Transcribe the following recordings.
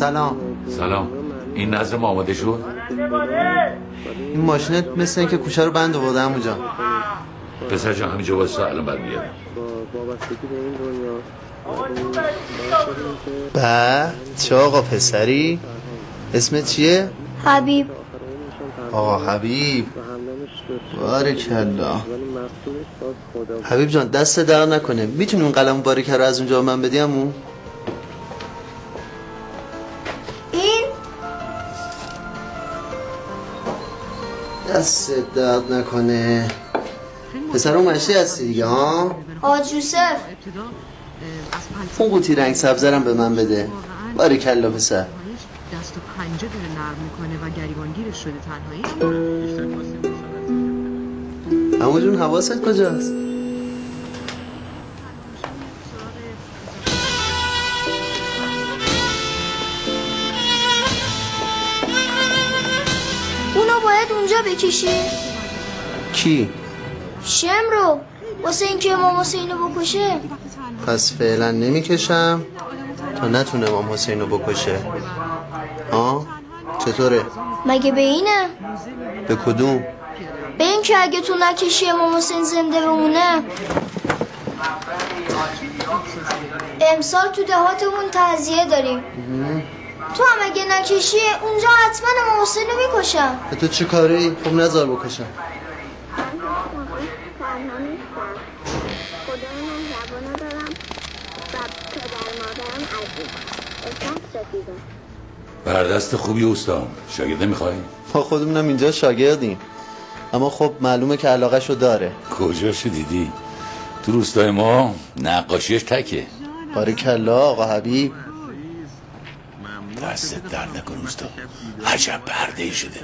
سلام. سلام. این نظرم آماده شد؟ این ماشینت مثل این که کوچه رو بند آورده عمو جان. پسر جان همینجا واسه الان برمیگردم. چه آقا پسری؟ اسمت چیه؟ حبیب. آقا حبیب، بارکالله. حبیب جان دست در نکنه. میتونی اون قلم باریکه رو از اونجا من بدی عمو؟ این دست درد نکنه. پسر اون مشتی هستی دیگه ها؟ حاج یوسف. اون قوطی رنگ سبزرم به من بده. بارکالله پسر. دست و پنجه داره نرم میکنه و گریبانگیرش شده تنهایی. عمو جون حواست کجاست؟ اونو باید اونجا بکشی. کی؟ شم رو واسه اینکه امام حسینو بکشه. پس فعلا نمیکشم تا نتونه امام حسینو بکشه. چطوره؟ مگه به اینه؟ به کدوم؟ به این که اگه تو نکشی امام حسین زنده بمونه. امسال تو دهاتمون تعزیه داریم. تو هم اگه نکشی اونجا حتما امام حسین رو میکشم. به تو چه کاری؟ خب نذار بکشم. بردست خوبی استاد. شاگرد نمیخوای؟ ما خودمونم اینجا شاگردیم، اما خب معلومه که علاقه‌شو داره. کجاشو دیدی؟ تو روستای ما نقاشیش تکه. بارکالله آقا حبیب. دست درد نکن استاد. عجب پرده ای شده.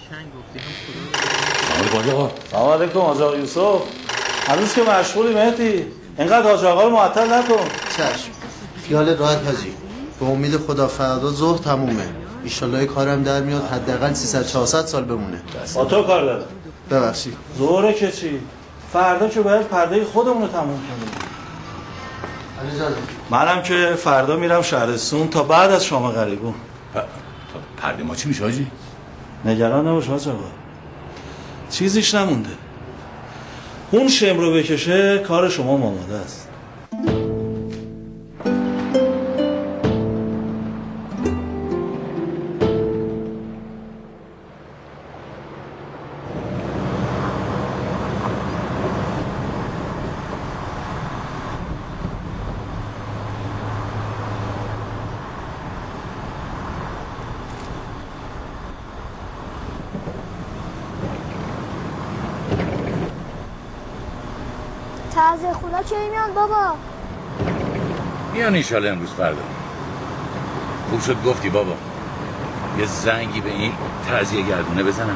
سلام علیکم آقا یوسف. هنوز که مشغولی مهدی؟ اینقدر حاج آقا رو معطل نکن. چشم. خیال راحت حاجی. به امید خدا فردا ظهر تمومه. ایشالله کارم در میاد حداقل 300-400 سال بمونه. با تو کار دارم. ببخشید. ظهره که چی؟ فردا که باید پرده خودمون رو تموم کنیم. علی جان. منم که فردا میرم شهرستون تا بعد از شام غریبون. پرده ما چی میشه حاجی؟ نگران نباش حاج آقا. چیزیش نمونده. اون شم رو بکشه کار شما آماده است. تعزیه خدا چه میان بابا؟ میان ایشالا امروز فردا. خوب شد گفتی بابا. یه زنگی به این تعزیه گردونه بزنم.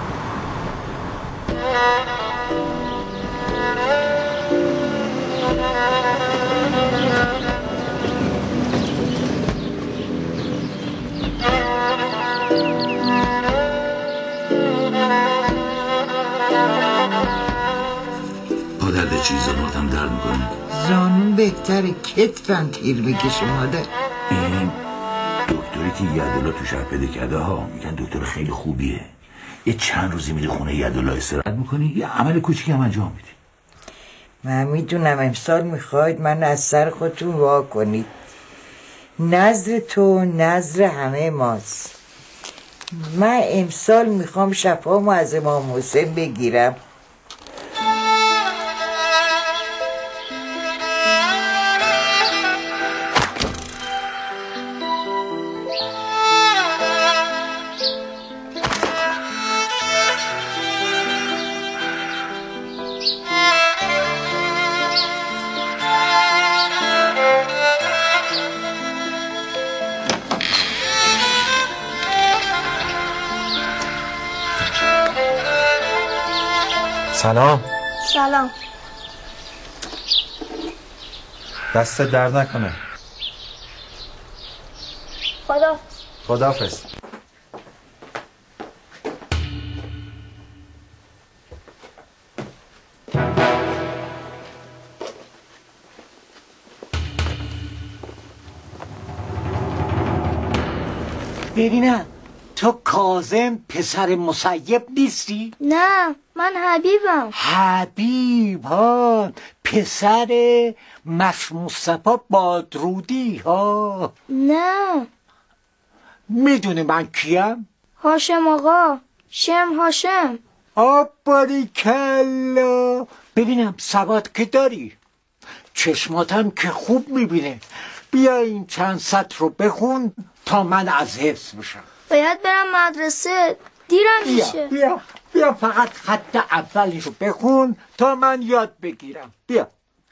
مادر چیزا نوردم درد میکنه. زانون بهتره، کتفم تیر بکشه مادر. این دکتری که یدولا تو شهر پیدا کرده ها میگن دکتر خیلی خوبیه. یه چند روزی میری خونه یدولا استراحت میکنی، یه عمل کوچیکی هم انجام میدی. من میدونم امسال میخواید من از سر خودتون وا کنید. نظر تو نظر همه ماست. من امسال میخوام شفامو از امام حسین بگیرم. سلام. سلام. دست درد نکنه. خداحافظ. ببینم تو کاظم پسر مسیب نیستی؟ نه من حبیبم. حبیب ها، پسر مصطفی بادرودی ها. نه میدونی من کیم؟ هاشم آقا، شم هاشم. باریکلا. ببینم سواد که داری، چشماتم که خوب میبینه. بیا این چند سطر رو بخون تا من از حفظ بشم. باید برم مدرسه، دیرم میشه. بیا فقط خط اولی رو بخون تا من یاد بگیرم. بیا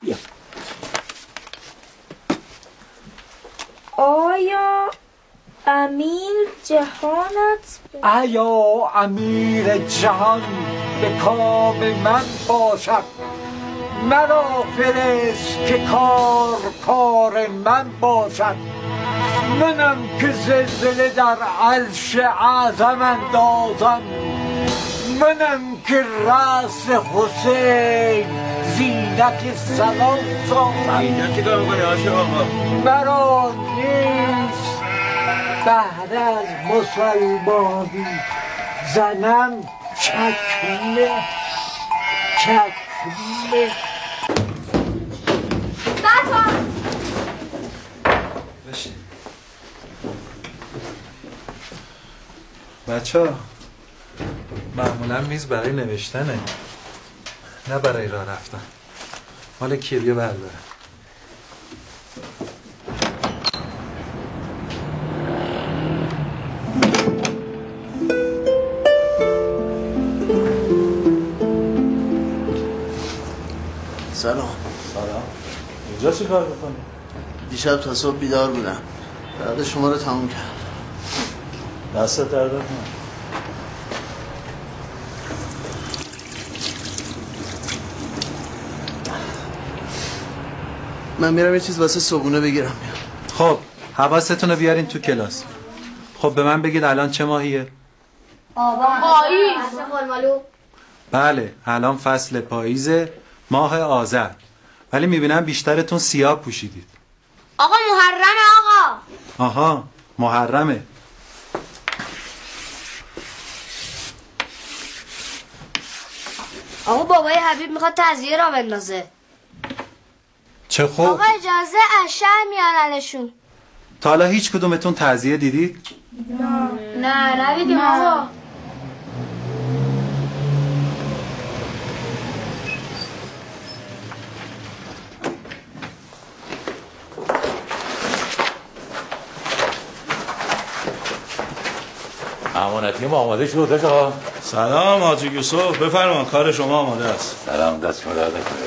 آیا امیر جهانت آیا امیر جهان به کام من باشد، مرا فرست که کار من باشد. منم که زلزله در عرش اعظم اندازم، منم که رأس حسین زینت سلام سازم. اینجا چی کار میکنی هاشم آقا؟ مرا نیست بهر از مسلمانی زنم چکمه. بچه معمولا میز برای نوشتنه، نه برای راه رفتن. مال کیه؟ بیا برداره. سلام. اینجا چی کار میکنی؟ دیشب تا صبح بیدار بودم، بعد شما رو تموم کردم. دستت درد نکنه. من میرم یه چیز واسه صبحونه بگیرم. خب حواستون رو بیارین تو کلاس. خب به من بگید الان چه ماهیه؟ پاییز. بله الان فصل پاییزه، ماه آذر. ولی میبینم بیشترتون سیاه پوشیدید. آقا محرمه آقا. آها محرمه. آقا بابای حبیب میخواد تعزیه را بندازه. چه خوب. آقا اجازه از شهر میارنشون. تا حالا هیچ کدومتون تعزیه دیدید؟ نه ندیدیم آقا. امانتی ما آماده شد آقا. سلام حاجی یوسف، بفرما کار شما آماده است. سلام، دست شما درد نکنه.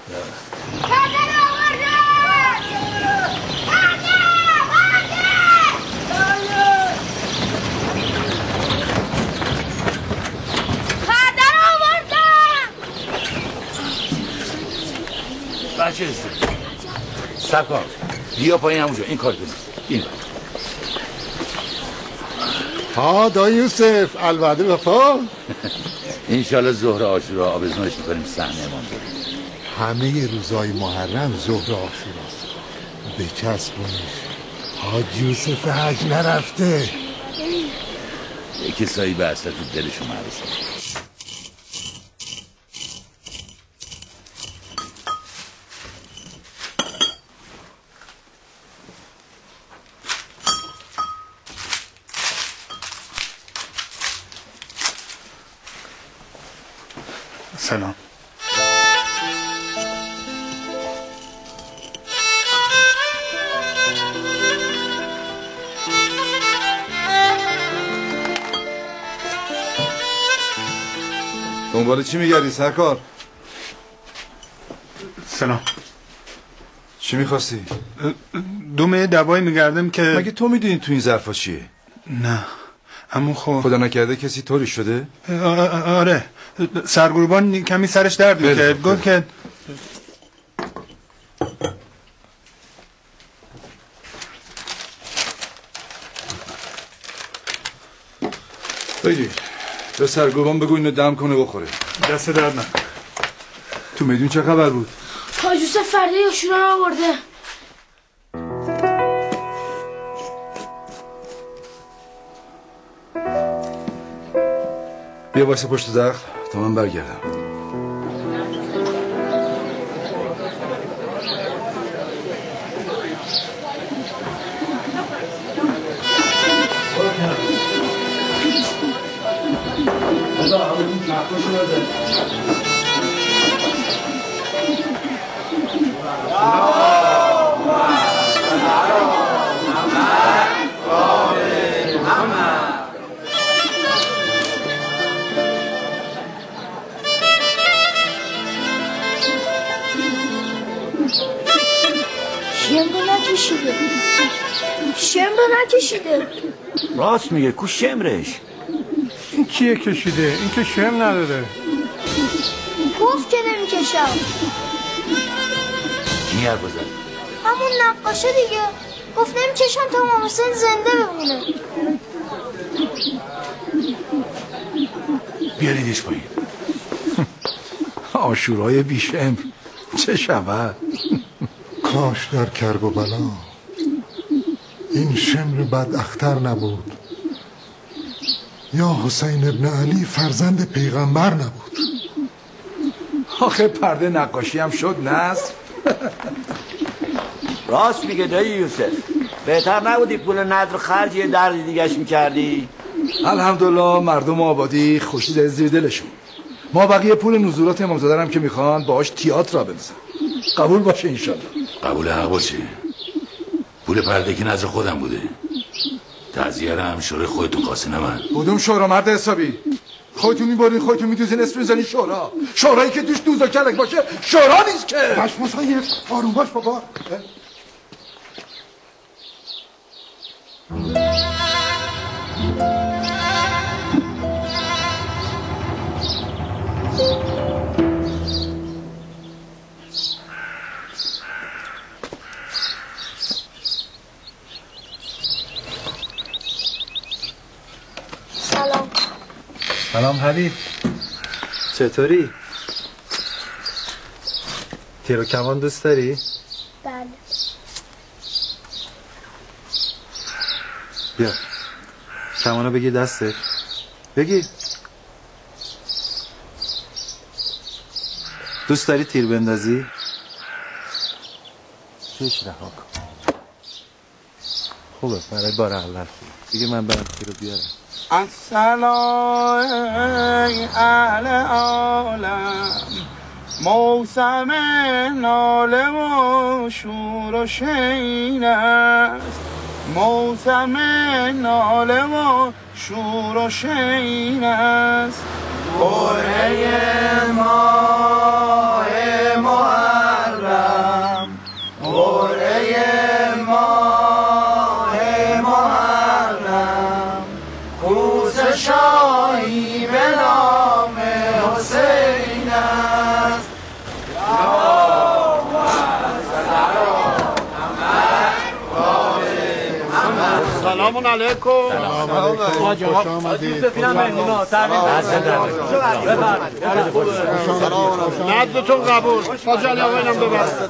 بچه سب کن، بیا پایین همونجا. این کار کنی. این ها دا یوسف الوعده وفا. انشالله ظهر عاشورا آبزمونش میکنیم صحنه امام داریم. همه روزای محرم ظهر عاشوراست. بچسبونش. حاج یوسف حج نرفته. یه کسایی به اصلا تو دلشون معرسه. سلام. دنبال چی میگردی سرکار؟ سلام. چی میخواستی؟ دومه دوایی میگردم که مگه تو میدونی تو این ظرفا چیه؟ نه اما خب خدا نکرده کسی طوری شده؟ آره سرگروبان کمی سرش درد میکرد. گفت که بگی به سرگروبان بگو اینو دم کنه بخوره. دست درد نکنه. تو میدون چه خبر بود؟ حاج یوسف فرده عاشورا رو آورده. بیا واسه پشت درخت تا من برگردم. شمر نکشیده. راست میگه، کو شمرش؟ این کیه کشیده؟ این که شم نداره. گفت که نمیکشم. کی حرف بزن؟ همون نقاشه دیگه. گفت نمیکشم تا امام حسین زنده بمونه. بیاریدش پایین. آشورای بیشم چه شود؟ کاش در کرب و بلا این شمر بد اختر نبود، یا حسین ابن علی فرزند پیغمبر نبود. آخه پرده نقاشی هم شد نصف. راست میگه دایی یوسف، بهتر نبودی پول نظر خرج یه درد دیگهش میکردی؟ الحمدلله مردم آبادی خوشی زده زیر دلشون. ما بقیه پول نزولات امامزاده هم که میخوان باهاش تئاتر را بنویسن. قبول باشه انشالله. قبول حق باشه. پول پرده که نظر خودم بوده. تعزیه رو هم شورای خودتون خواسته، نه من. کدوم شورا مرد حسابی؟ خودتون میبرین خودتون میدوزین اسم میزنین شورا. شورایی که توش دوز و کلک باشه شورا نیست که. باش مصاحب آروم باش بابا. سلام حبیب، چطوری؟ تیر و کمان دوست داری؟ بله. بیا کمانو بگیر دستت، بگیر. دوست داری تیر بندازی؟ چش رها کن. خوبه برای بار اول خوبه. دیگه من برم تیر رو بیارم. السلام ای اهل عالم، موسم ناله و شور و شین است. موسم ناله و شور و شین است. قرعه ماه محرم، قرعه ماه محرم، کوس شاهی به نام حسین است. سلام علیکم. خوش آمدید. نزدتون قبول. حاج علی آقا اینم ببرد.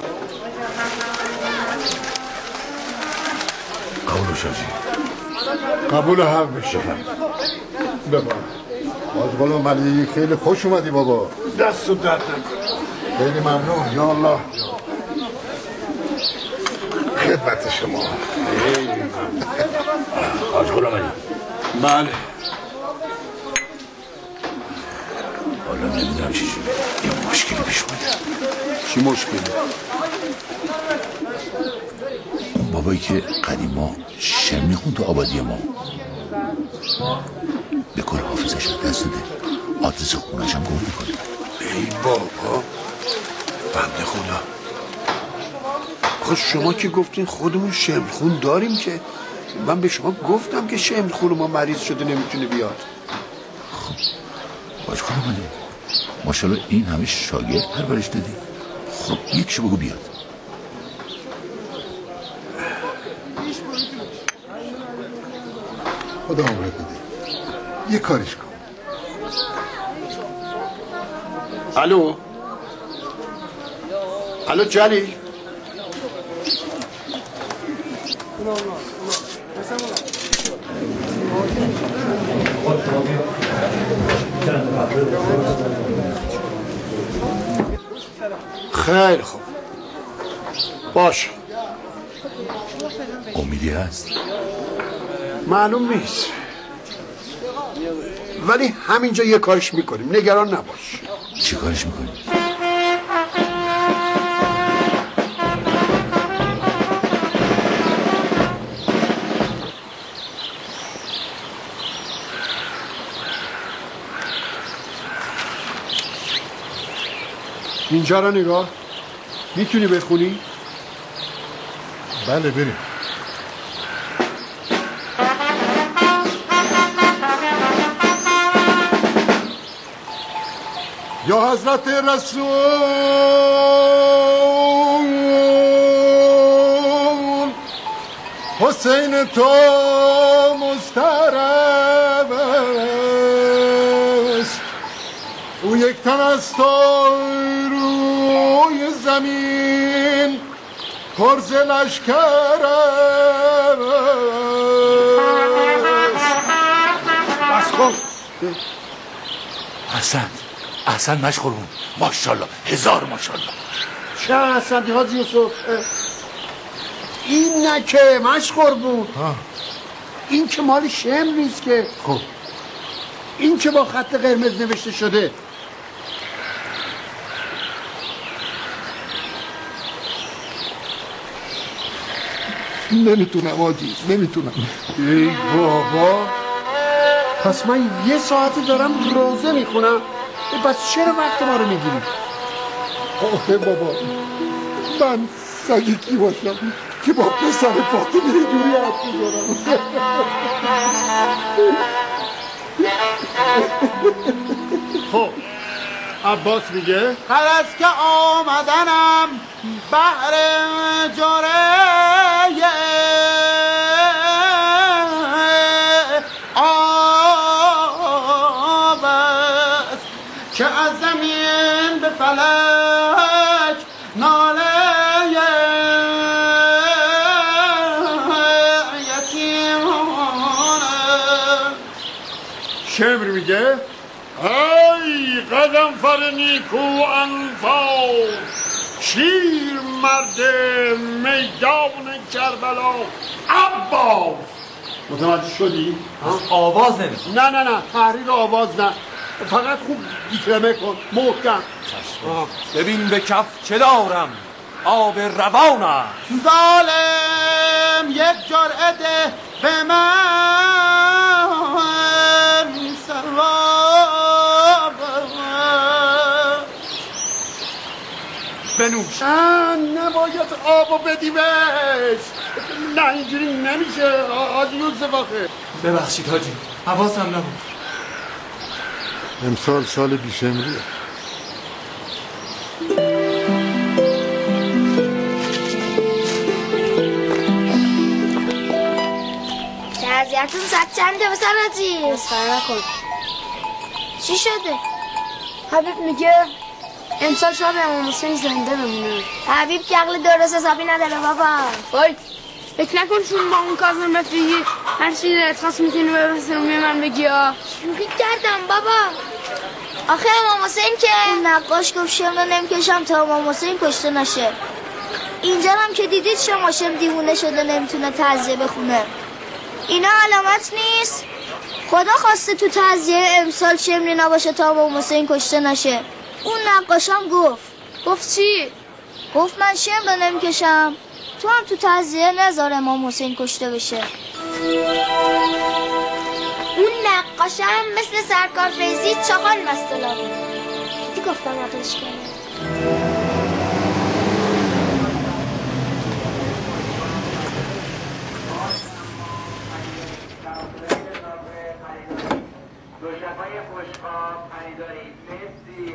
قبول شاجی. قبول حق بشه. ببر. حاج غلام علی خیلی خوش اومدی بابا. دست و درد نکنه. خیلی ممنون. یا الله. خدمت شما. حاج غلام علی. بله. حالا نمیدونم چی شده. یه مشکلی پیش اومده. چی مشکلی؟ اون بابایی که قدیما شعر میخوند تو آبادی ما به کل حافظش رو دست داده. آدرس خونش هم گم میکنه. ای بابا بنده خدا. خود شما که گفتین خودمون شمرخون داریم که. من به شما گفتم که شمرخون ما مریض شده نمیتونه بیاد. خب باش خودم علی ماشاءالله این همه شاگرد پرورش دادی. خب یکشو بگو بیاد. خدا عمرت بده. یه کارش کن. الو الو جلیل. خیلی خوب باشه. امیدی هست؟ معلوم نیست، ولی همینجا یه کارش میکنیم، نگران نباش. چی کارش میکنیم؟ اینجا رو نگاه، میتونی بخونی؟ بله بریم. یا حضرت رسول حسین تو مسترب است، او یک تن است و روی زمین پرز لشکر است. بس کن. احسن مشغولون. ماشاءالله، هزار ماشاءالله. چه احسنتی حاجی یوسف؟ این نه که مشغول بود، این که مال شمر نیست که. خب این که با خط قرمز نوشته شده. نمیتونم حاجی، نمیتونم. ای بابا، پس من یه ساعتی دارم روزه میخونم، بس چرا وقت ما رو میگیری؟ آخه بابا، من سگی کی باشم که با پسر فاطمه اینجوری حرف میزنم؟ خب عباس میگه هر از که آمدنم بهر جاره آب است که از زمین به فلک ناله یتیمان. شمر میگه ای قدمفر نیکو انفاس، شیر مرد میدان کربلا عباس. متوجه شدی؟ آواز نمیشه. نه تحریر آواز نه، فقط خوب دیکرمه کن، محکم. ببین به کف چه دارم، آب روانم. ظالم یک جرعه ده به من سواب بنوش. نباید آبو بدی بهش، نه اینجوری نمیشه حاجی یوسف. آخه ببخشید حاجی، حواسم نبود. امسال سال بیشمریه. تعزیتون صد چنده بسر عزیز؟ مسخره نکن. چی شده؟ حبیب میگه امسال شب امام حسین زنده بمونه. حبیب که عقل درست حسابی نداره بابا. وای فکر نکن چون با اون کاظم رفیقی هر چیزی دلت خواست میتونی به رسومی من بگی ها. شوخی کردم بابا. آخه امام حسین که نقاش گفت شم رو نمیکشم تا امام حسین کشته نشه. اینجا هم که دیدید شما شم دیوونه شده نمیتونه تعزیه بخونه. اینا علامت نیست؟ خدا خواسته تو تعزیه امسال شمری نباشه تا امام حسین کشته نشه. اون نقاشم گفت چی؟ گفت من شم رو نمیکشم تو هم تو تعزیه نذار امام حسین کشته بشه. اون نقاشم مثل سرکار فیضی چاقال مستلا بود. دیدی گفتم نقلش کنه. دوشبای خوشخواب خریدارید. مرسی.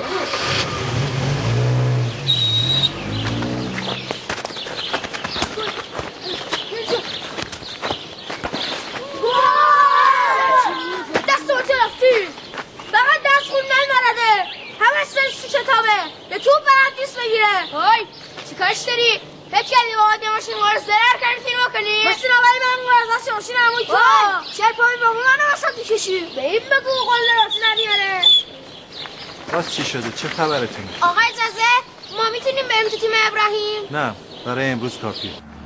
دست با چه رفتی؟ فقط دست خون نمرده. همه سرش تو کتابه. به تو برد نیست بگیره. های چی کارش داری؟ فکر کردی با آدم ماشین ما رو زرر کردی تیر بکنی؟ ماشین آوری من از دست ماشین همون تو. چرا پای بابا منو وسط میکشی؟ به این بگو قول راتی ندیاره. باز چی شده؟ چه خبرتون؟ آقا اجازه ما میتونیم بریم تو تیم ابراهیم؟ نه برای امروز کافیه.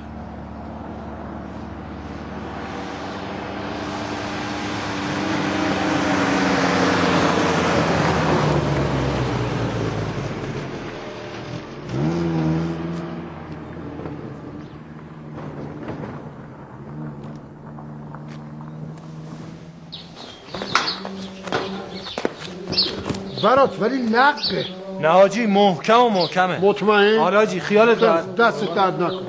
برات ولی نقه. نه حاجی محکمه. مطمئن؟ آره حاجی خیالت راحت. دست درد نکن.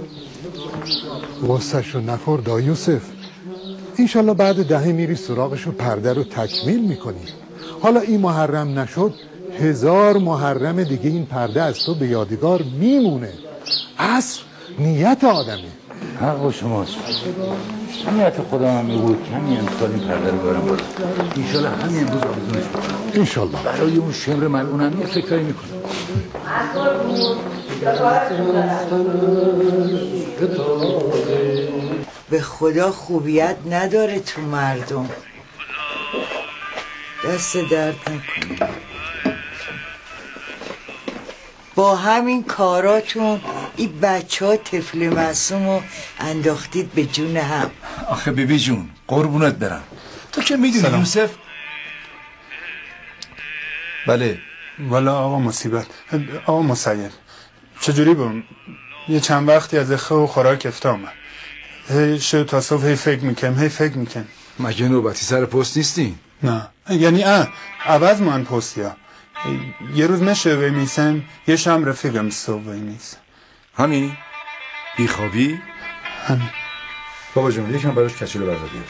واسهشو نخور دا یوسف. انشالله بعد دهه میری سراغشو پرده رو تکمیل میکنی. حالا این محرم نشد 1000 محرم دیگه این پرده از تو به یادگار میمونه. اصل نیت آدمه. حق با شماست. نیت خدا هم میگود همین امسال این پرده رو برم بالا. انشالله همین امروز آویزونش بکنم. انشالله. برای اون شمر ملعونم یه فکرایی میکنم. به خدا خوبیت نداره تو مردم. دست درد نکنه. با همین کاراتون این بچه ها طفل معصوم رو انداختید به جون هم. آخه بیبی جون قربونت برم، تو که میدونی یوسف. بله والا آقا مصیبت، آقا مسید چجوری بم؟ یه چند وقتی از اخه و خوراک افته آمد. هی شو تا صبح هی فکر میکن. مگه نوبتی سر پست نیستی؟ نه یعنی عوض من پستیا. یه روز میشه میسم، یه شام رفیقم صبح میسم. همین؟ بیخوابی؟ همین. بابا جون یکم براش کچلو بردار بیار.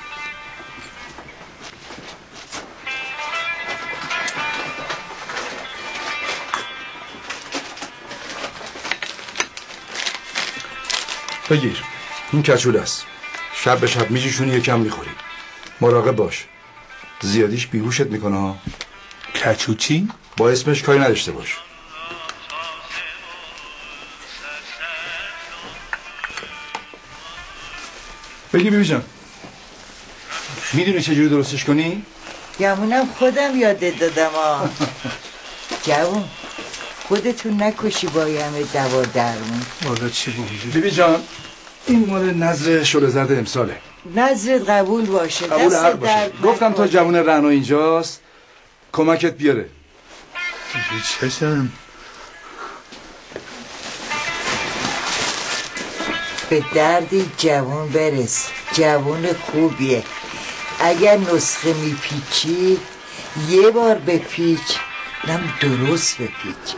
بگیر این کچول است. شب به شب میجیشونی یکم میخوری. مراقب باش زیادیش بیهوشت میکنه ها. کچوچی؟ با اسمش کاری نداشته باش. بگی بیبی جان میدونی چجوری درستش کنی؟ گمونم خودم یادت دادم جوون خودتون نکشی با همه دوا درمون. والا چی بودی؟ بیبی جان این مال نظر شل زرد امساله. نظرت قبول باشه. قبول حق باشه. گفتم تا جوون رعنا اینجاست کمکت بیاره. چشم به دردی جوون برس. جوون خوبیه. اگر نسخه میپیچی یه بار بپیچ، نم درست بپیچ.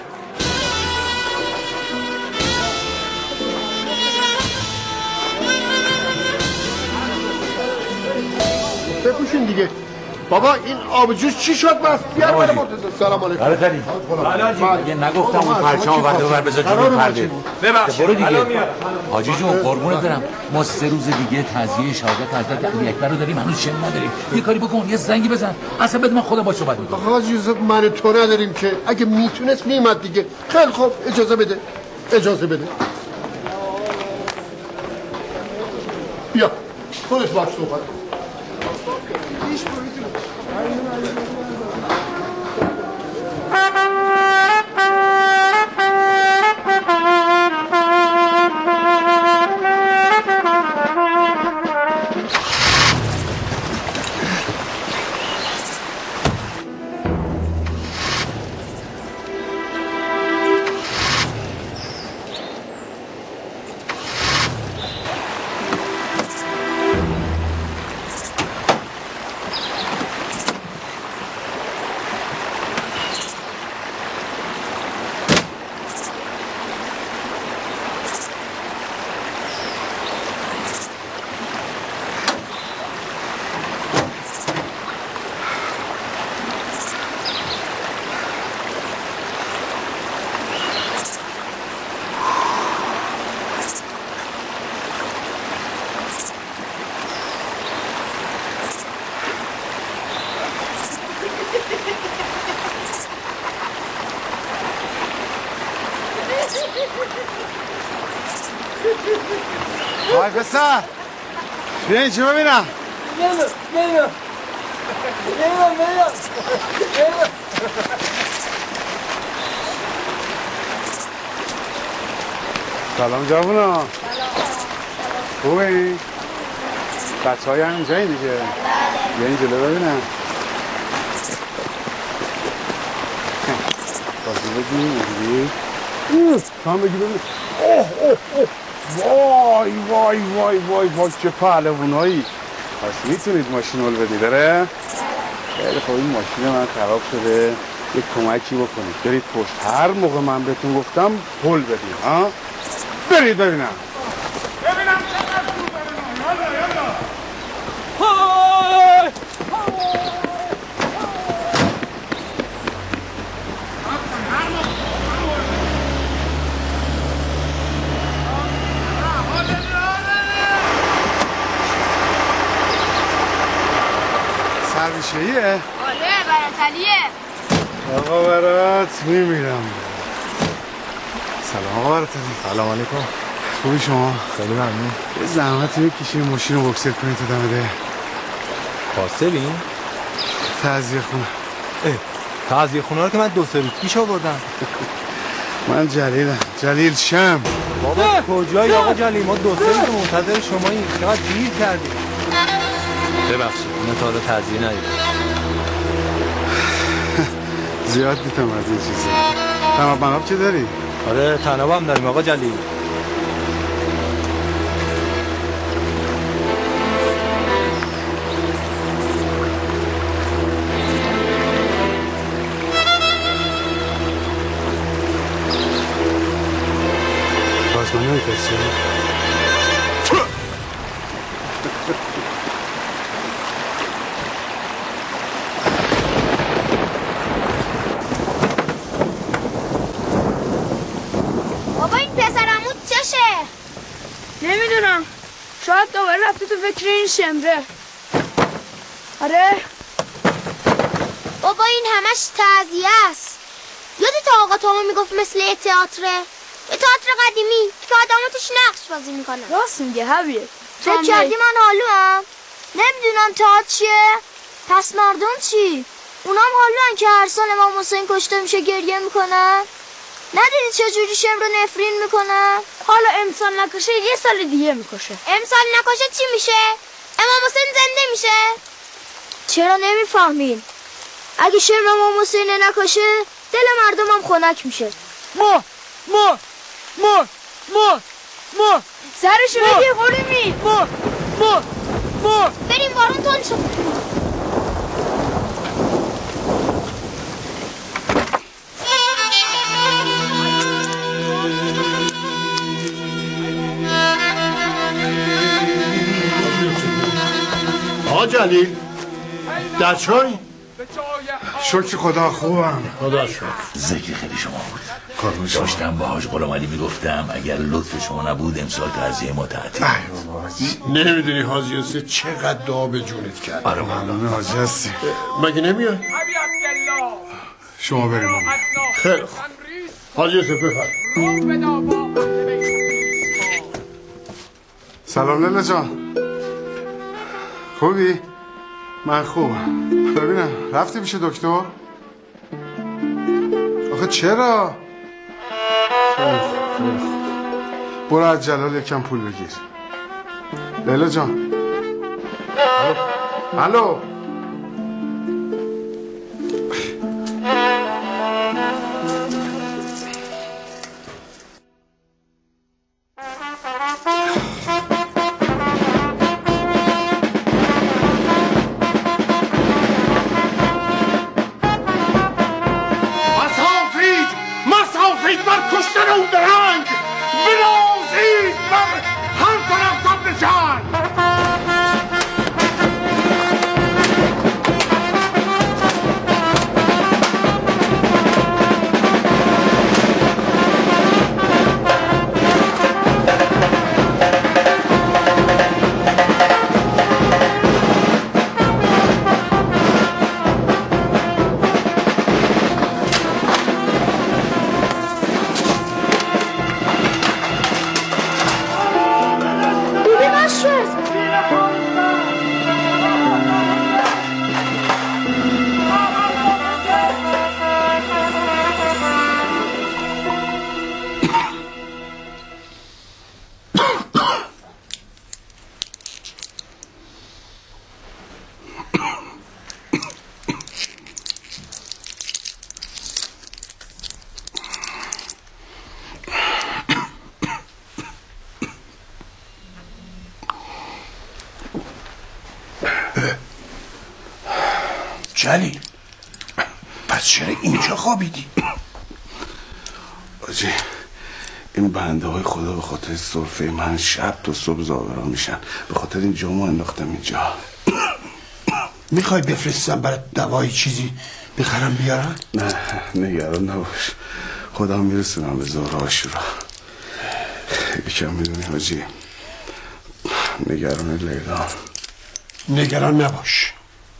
بپوشین دیگه. بابا این آب جوش چی شد بس؟ بیار برای مرتضی. سلام علیکم. آره خیلی. اگه نگفتم اون پرچم ورده ببر بذار جلوی پرده. ببخشید برو دیگه. حاجی جون قربونت برم. ما 3 روز دیگه تعزیه شهادت حضرت علی اکبر رو داریم، هنوز شم نداریم. یه کاری بکن، یه زنگی بزن. اصلا بده من خودم با صحبت می‌کنم. آقا یوسف من تو نداریم که. اگه میتونست میومد دیگه. خیلی خوب اجازه بده. بیا. خودت باش صحبت. آی پسر بیا این چه ببینم. نمیام. سلام جوونا. خوبی؟ بچه های هم جایی دیگه. بیا این جلو ببینم. بازی بگی کام بگی ببینم. وای وای وای وای وای چه پهلوونایی. پس میتونید ماشین رو بدید داره؟ خیلی خوب. این ماشین من خراب شده، یک کمکی بکنید. برید پشت، هر موقع من بهتون گفتم پل بدید. ها برید ببینم چقدر خوب ببینم. یالا یالا. سرویشهیه؟ آره برات علیه. آقا برات میمیرم. سلام آقا برات علی. سلام علیکم. خوبی شما؟ خیلی ممنون. یه زحمتی بکشید ماشین رو بکسل کنید تا دم ده. قاسبین؟ تعزیه خونه. تعزیه خونه رو که من 2-3 روز پیش آوردم. من جلیلم. جلیل شم. بابا کجایی آقا جلیل؟ ما 2-3 روز منتظر شماییم. چقدر دیر کردیم. ببخشید من تا حالا تعزیه ندیدم. زیاد دیدم از این چیزا. تناب مناب چه داری؟ آره تناب هم داریم آقا جلیل. بازمانی های کسی بابا این پسرمون چشه؟ نمیدونم. شاید دوباره رفته تو فکر این شمره. آره بابا این همش تعزیه است. یادت آقا توما میگفت مثل یه تئاتره؟ یه تئاتر قدیمی که آدم‌ها توش نقش بازی میکنن. راست میگه حبیه. فکر کردی من حالوام؟ نمیدونم تئاتر چیه؟ پس مردم چی؟ اونام حالوان که هر سال امام حسین کشته میشه گریه میکنن؟ ندیدی چجوری شمر رو نفرین میکنن؟ حالا امسال نکشه یه سال دیگه میکشه. امسال نکشه چی میشه؟ امام حسین زنده میشه؟ چرا نمیفهمین؟ اگه شمر امام حسین نکشه دل مردم هم خنک میشه. ما سرشو بگی قریمی. بریم بارون تون شد. آقا جلیل در چای؟ شکر خدا خوبم. خدا شکر. ذکر خیلی شما بود. داشتم با حاج غلام علی میگفتم اگر لطف شما نبود امسال تعزیه ما تعطیل. نمیدونی حاج یوسف چقدر دعا به جونت کرد. آره والا حاج هستی. مگه نمیاد؟ شما بریم آقا. خیلی خوب. حاج یوسف بفرمایید. سلام لیلا جان. خوبی؟ من خوبم. ببینم رفتی پیش دکتر؟ آخه چرا؟ خیلی خوب. برو از جلال یکم پول بگیر. لیلا جان. الو. مسافید بر کشتن او درنگ، بنازید بر هر طرف تبل جنگ. جلیل پس چرا اینجا خوابیدی؟ آجی این بنده های خدا به خاطر سرفه من شب تا صبح زاورا میشن، به خاطر این جامو انداختم اینجا. میخوای بفرستم برای دوایی چیزی بخرم بیارم؟ نه نگران نباش، خودم میرسونم به زهره عاشورا. یکم میدونی حاجی، نگران لیلا. نگران نباش.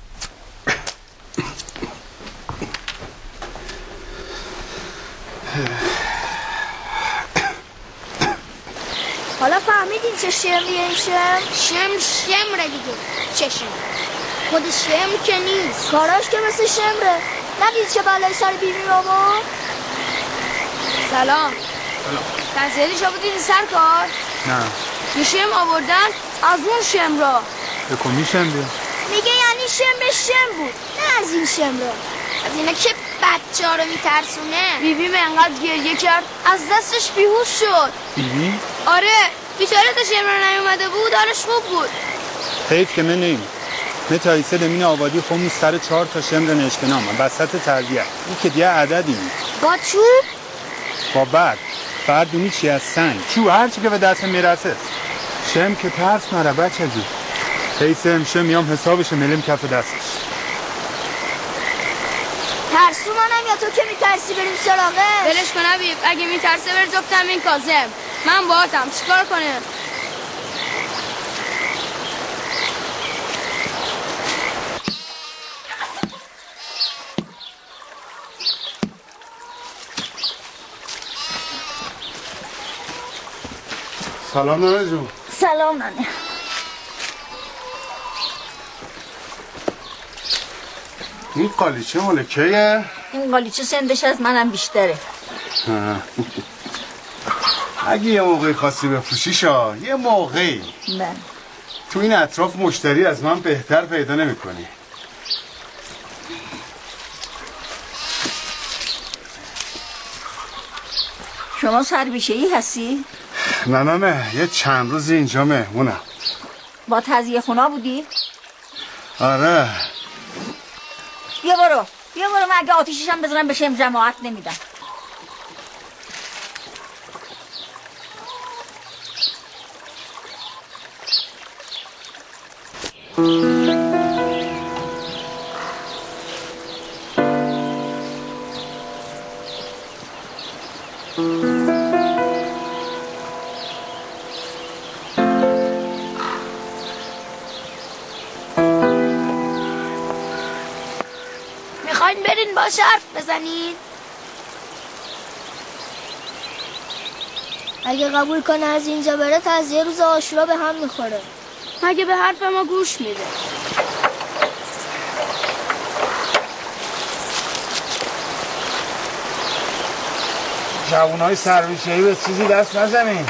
حالا فهمیدین چه شمریه این شمره دیگه. چه شمر؟ خود شمر که نیست، کاراش که مثل شمره. ندید چه بلای سر بیبی بابا؟ سلام. تنظیری شما بودین سر کار؟ نه. یه شم آوردن از اون شمرا. بکن میشم بیا. میگه یعنی شم بود، نه از این شمرا. از اینا که بچه ها رو میترسونه. بیبی من انقدر گریه کرد از دستش بیهوش شد. بیبی؟ آره بیچاره تا شمرا نیومده بود حالش خوب بود. حیف که من نیم متایسه لمین آبادی خمون سر 4 تا شمر نشکنام وسط تربیه. این که دیگه عددی با چوب؟ با بعد دونی چی از سنگ چوب هرچی که به دست میرسه. شم که ترس نره بچه جو. حیث همشه میام حسابش ملیم کف دستش. ترسو منم یا تو که میترسی بریم سراغه؟ بلش کن حبیب، اگه میترسه بر جفتم این کاظم. من باهاتم، چیکار کنه؟ سلام نانه جون. سلام نانه. این قالیچه مال کیه؟ این قالیچه سندش از منم بیشتره. اگه یه موقعی خواستی بفروشیشا یه موقعی بله. تو این اطراف مشتری از من بهتر پیدا نمی کنی. شما سربیشه‌ای هستی؟ نه یه چند روز اینجا مهمونم. با تزیه خونا بودی؟ آره. بیا برو من اگه آتیششم بزنم بشم جماعت نمیدم. میخواین برین باشه حرف بزنین؟ اگه قبول کنه از اینجا بره تازه روز عاشورا به هم میخوره. مگه به حرف ما گوش میده؟ جوانای سرویشه‌ای به چیزی دست نزنین.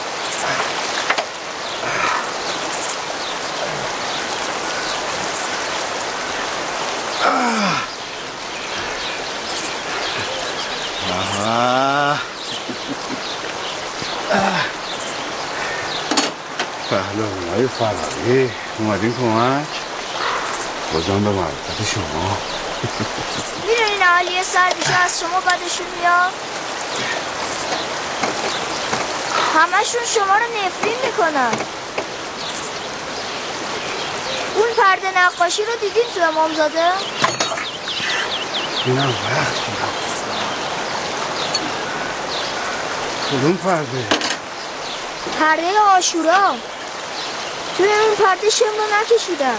پهلوانای فراری اومدین کمک. بازم به معرفت شما. میدونین اهالی سربیشه از شما بدشون میاد؟ همشون شما رو نفرین میکنن. اون پرده نقاشی رو دیدین تو امامزاده؟ اینم وقت کنم. کدوم پرده؟ پرده عاشورا. توی اون پرده شم رو نکشیدن.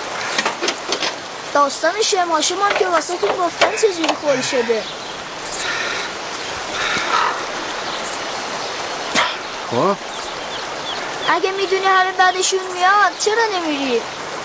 داستان شم هاشم هم که واسه تون گفتن چجوری خول شده. خب اگه میدونی همه بعدشون میاد چرا نمیری؟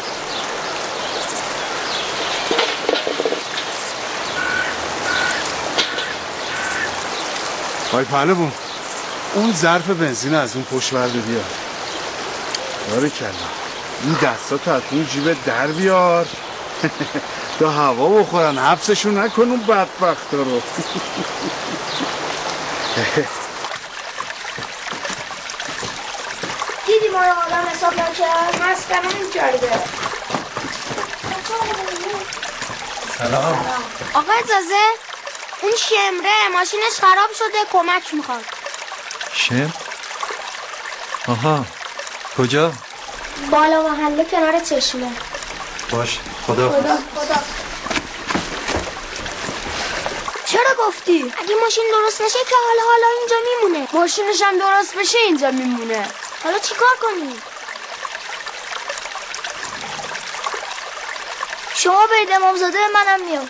آی پهلوان اون ظرف بنزین از اون پشت ورده بیار. باریکلا این دستاتو از اون جیب در بیار تا هوا بخورن، حبسشون نکن اون بدبختا رو. دیدی ما رو آدم حساب نکرد؟ مسکنه میکرده. سلام. آقا اجازه، اون شمره ماشینش خراب شده، کمک میخواد. شم؟ آها، کجا؟ بالا محله کنار چشمه. باش، خدا. چرا گفتی؟ اگه ماشین درست نشه که حالا اینجا میمونه. ماشینش هم درست بشه اینجا میمونه. حالا چیکار کنیم؟ شما برید امامزاده، منم میام.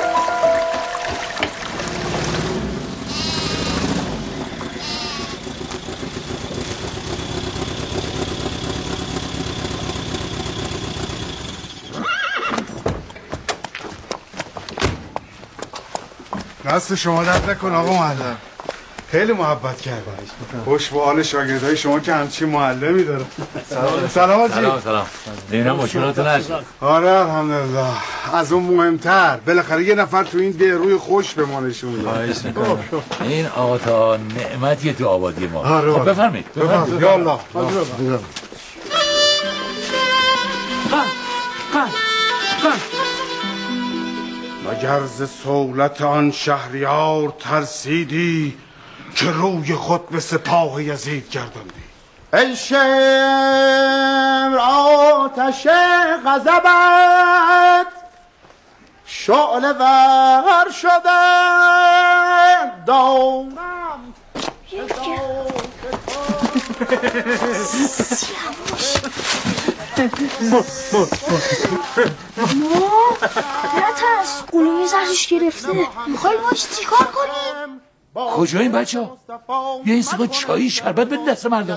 دست شما درد نکن آقا معلم، خیلی محبت کردن. خوش به حال شاگردای شما که همچین معلمی داره. سلام آجی. سلام. ببینم مشکلاتون هست. آره الحمدلله. از اون مهمتر بالاخره یه نفر تو این روی خوش به ما نشون داد. این آقا تا نعمتیه تو آبادی ما. آره. خب بفرمایید. یا الله. مگر ز سولت آن شهریار ترسیدی که روی خود به سپاه یزید گرداندی؟ ای شمر آتش غضبت شعله ور شده دارم نترس، قلومی زرش گرفته. میخوای باش چیکار کنیم؟ کجا این بچه ها؟ بیا این سقا چایی شربت به دست مردم.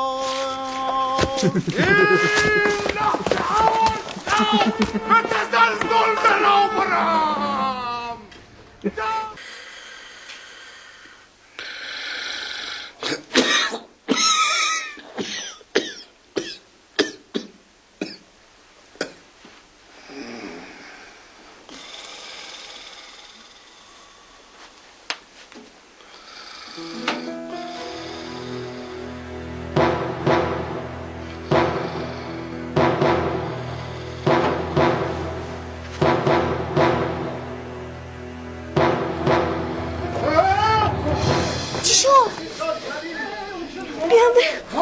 چی شد؟ بیام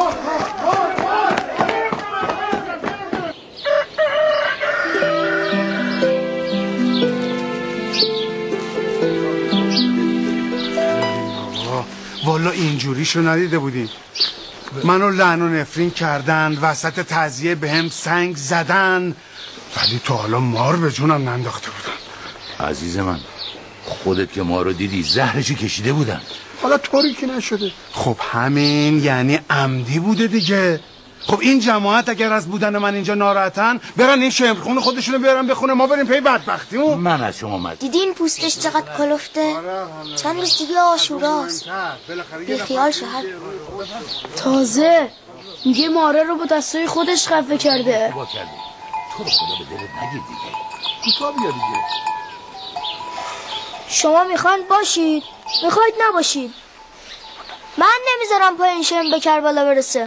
والا اینجوریشو ندیده بودیم. منو لعن و نفرین کردن، وسط تعزیه به هم سنگ زدن، ولی تو حالا مار به جونم ننداخته بودن. عزیز من، خودت که ما رو دیدی زهرشو کشیده بودن. حالا طوری که نشده. خب همین یعنی عمدی بوده دیگه. خب این جماعت اگر از بودن من اینجا ناراحتن برن این شمرخون خودشونو بیارن بخونه، ما بریم پی بدبختیمون. من از شما مد دیدین پوستش چقدر کلفته؟ چند روز دیگه آشوراست. بی خیال شهر. تازه میگه ماره رو با دستای خودش خفه کرده. تو رو خدا به دلت نگیر دیگه. کوتاه بیا دیگه. شما میخواین باشید، میخواید نباشید. من نمیذارم پای این شم به کربلا برسه.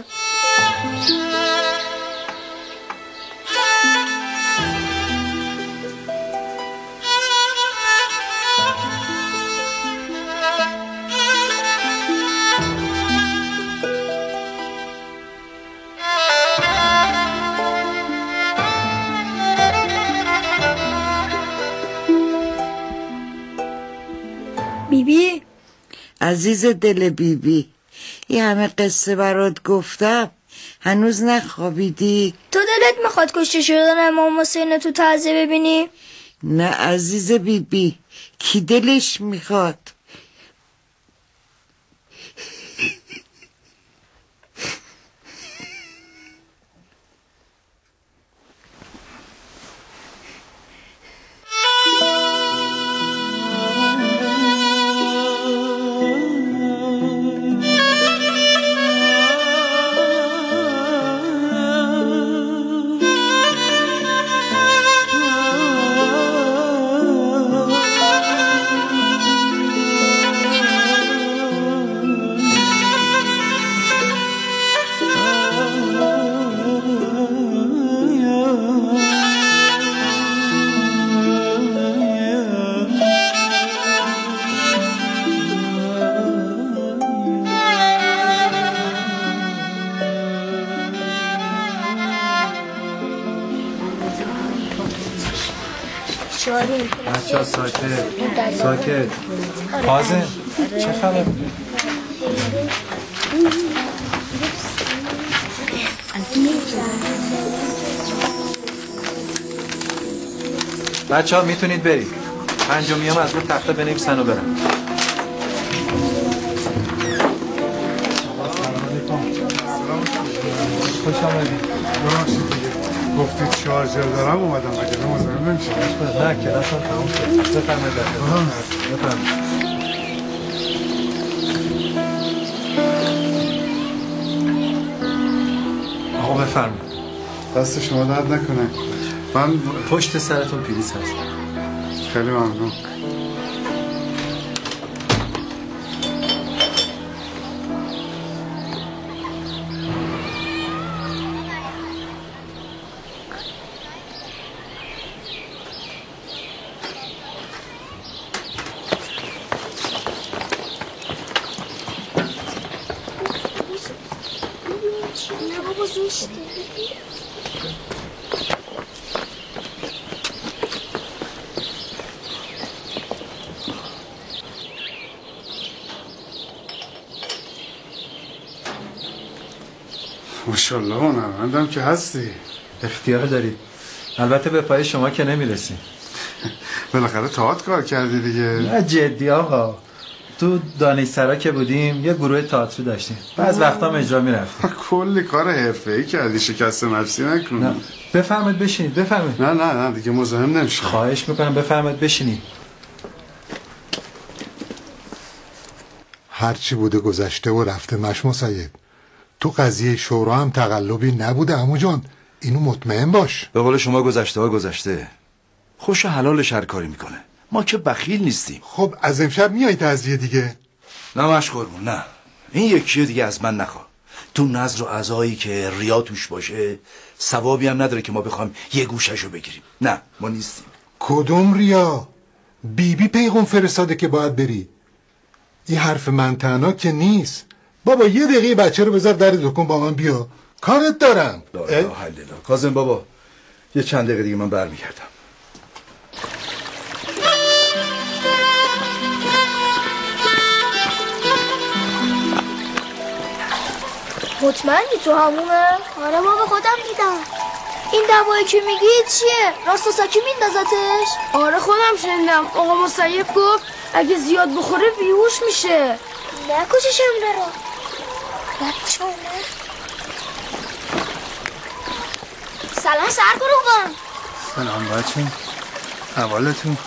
بیبی عزیز دل بیبی، یه همه قصه برات گفتم، هنوز نخوابیدی؟ تو دلت میخواد کشته شدن امام حسین تو تعزیه ببینی؟ نه عزیز بیبی، کی دلش میخواد؟ بچه‌ها ساکت ساکت. حازم چه خبر؟ بچه‌ها میتونید برید. پنجمیام از رو تخته بنویسن و برن. خوش آمدید. گفتید شارژر دارم اومدم اگه مزاحم نمیشه. نه کلاسم تموم شد. بفرمایید. بفرمایید. آقا بفرمایید. دست شما درد نکنه. من پشت سرتون پلیس هست. خیلی ممنون. ماشاءالله هنرمندم که هستی. اختیار دارید. البته به پای شما که نمیرسیم. بالاخره تئاتر کار کردی دیگه. نه جدی آقا. تو دانشسرا که بودیم یه گروه تئاتری داشتیم. بعض وقتا هم اجرا میرفتیم. کلی کار حرفه‌ای کردی، شکست نفسی نکن. نه بفرمایید بشینید. بفرمایید. نه دیگه مزاحم نمیشه. خواهش میکنم بفرمایید بشینید. هرچی بوده گذشته و رفته مشمو سید. تو قضیه شورا هم تقلبی نبوده عمو جان. اینو مطمئن باش. به قول شما گذشته ها گذشته. خوش و حلالش هر کاری میکنه. ما که بخیل نیستیم. خب از امشب میای تعزیه دیگه؟ نه مشقربون نه. این یکی دیگه از من نخوا. تو نظر و عزایی که ریا توش باشه ثوابی هم نداره که ما بخوایم یه گوششو بگیریم. نه ما نیستیم. کدوم ریا؟ بیبی پیغام فرستاده که باید بری. این حرف من تنها که نیست. بابا یه دقیقه بچه رو بذار در دکون با من بیا. کارت دارم. کاظم بابا یه چند دقیقه دیگه من برمیگردم. مطمئنی تو همونه؟ آره بابا خودم دیدم. این دوایی که میگی چیه؟ راستاسکی میندازتش؟ آره خودم شنیدم. آقا مسیب گفت اگه زیاد بخوره بیهوش میشه. نکششم برو. بچه‌ونه. سلام سرگروبان. سلام بچه. احوالتون؟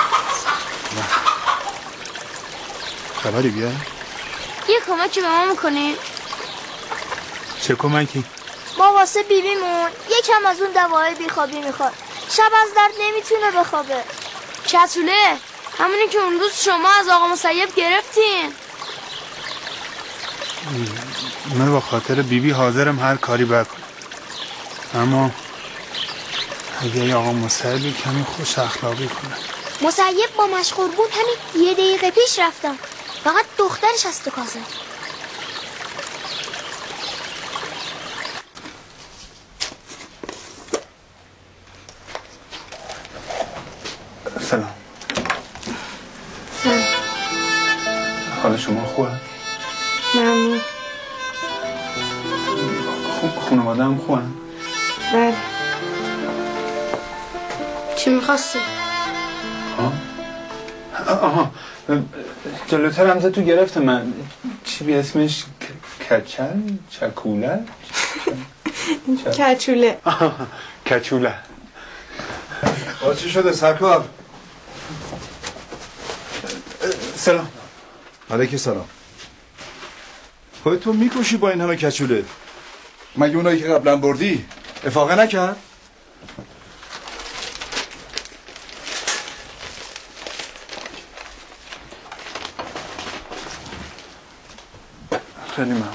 خبری بیا؟ یه کمکی به ما میکنین؟ چه کمکی؟ ما واسه بیبیمون یکم از اون دوای بیخوابی میخواد. شب از درد نمیتونه بخوابه. کتوله همونی که اون روز شما از آقا مسیب گرفتین. من با خاطر بیبی حاضرم هر کاری بکنم. اما اگه آقا مسیب کمی خوش اخلاقی کنه. مسیب با مشقربون همین یه دقیقه پیش رفتم. فقط دخترش هست تو کازم. سلام. سلام. حال شما خوبه؟ ممنون. خانواده هم خوبه؟ بله. چی میخواستی؟ آها جلوتر همزه تو گرفته من چی بی اسمش کچل؟ چکوله؟ کچوله. کچوله. چی شده سرکار؟ سلام. علیک سلام. خودتو میکشی با این همه کچوله. مگه اونایی که قبلا بردی افاقه نکرد؟ خیلی ممنون.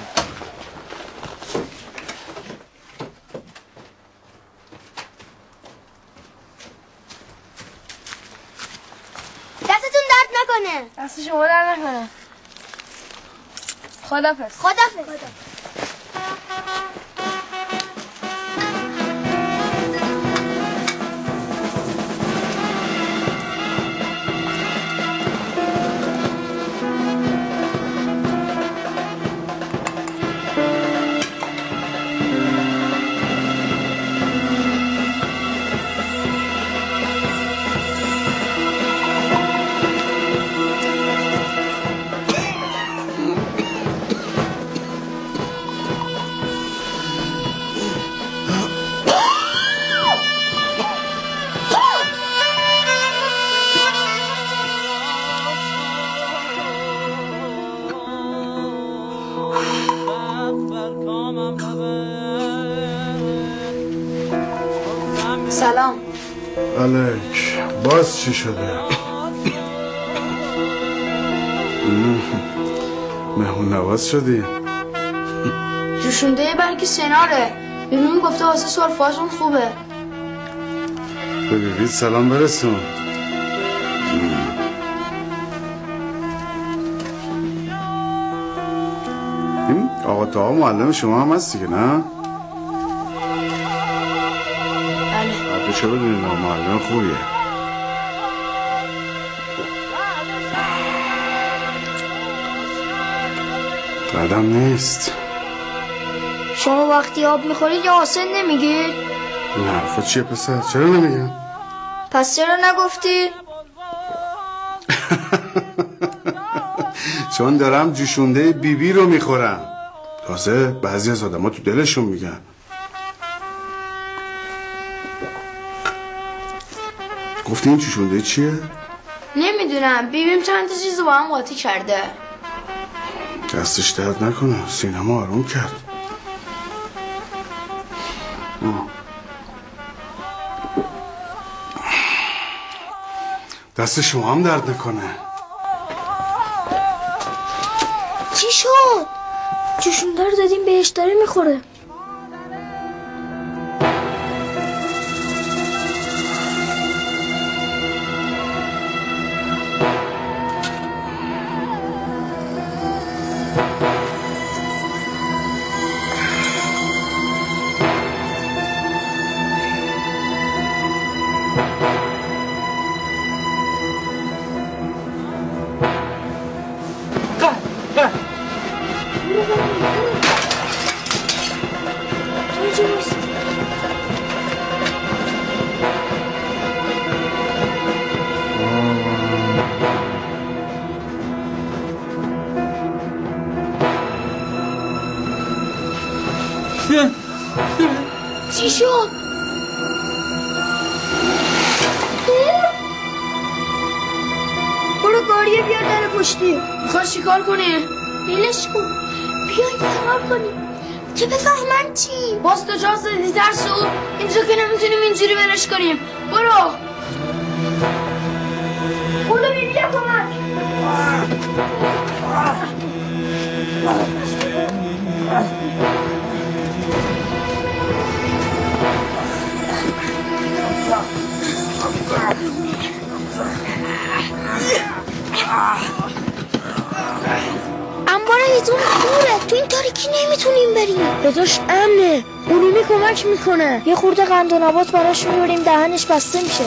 دستتون درد نکنه. دست شما درد نکنه. خدافظ. خدافظ. سلام. الک باز چی شده؟ مهمون نواز شدی؟ جوشونده برگ سناره. بیبیم گفته واسه سرفازون خوبه. به بیبیت سلام برسون. این آقا تا معلم شما هم هست دیگه نه؟ بله. چه بدونی نه معلم خوبیه. بدم نیست. شما وقتی آب میخورید یا آسن نمیگید؟ این حرفا چیه پسر؟ چرا نمیگم؟ پس چرا نگفتی؟ چون دارم جوشونده بیبی رو میخورم. تازه بعضی از آدم ها تو دلشون میگن. گفتی این جوشونده چیه؟ نمیدونم. بیبیم چند تا چیز با هم قاطی کرده. دستش درد نکنه. سینما آروم کرد. دست شما هم درد نکنه. چی شد؟ جوشونده رو دادیم بهش داره میخوره. چی شد؟ برو گاریه بیار در پشتی. میخوای چیکار کنی؟ بیلش کن. بیاین فرار کنیم که بفهمن چی. باز تو جاز دادی ترسو. اینجا که نمیتونیم اینجوری ولش کنیم. برو بیبی کمک. انبار هیزون دوره. تو این تاریکی نمیتونیم بریم. بداش امنه. علومی کمک میکنه. یه خورده قند و نبات براش میبریم دهنش بسته میشه.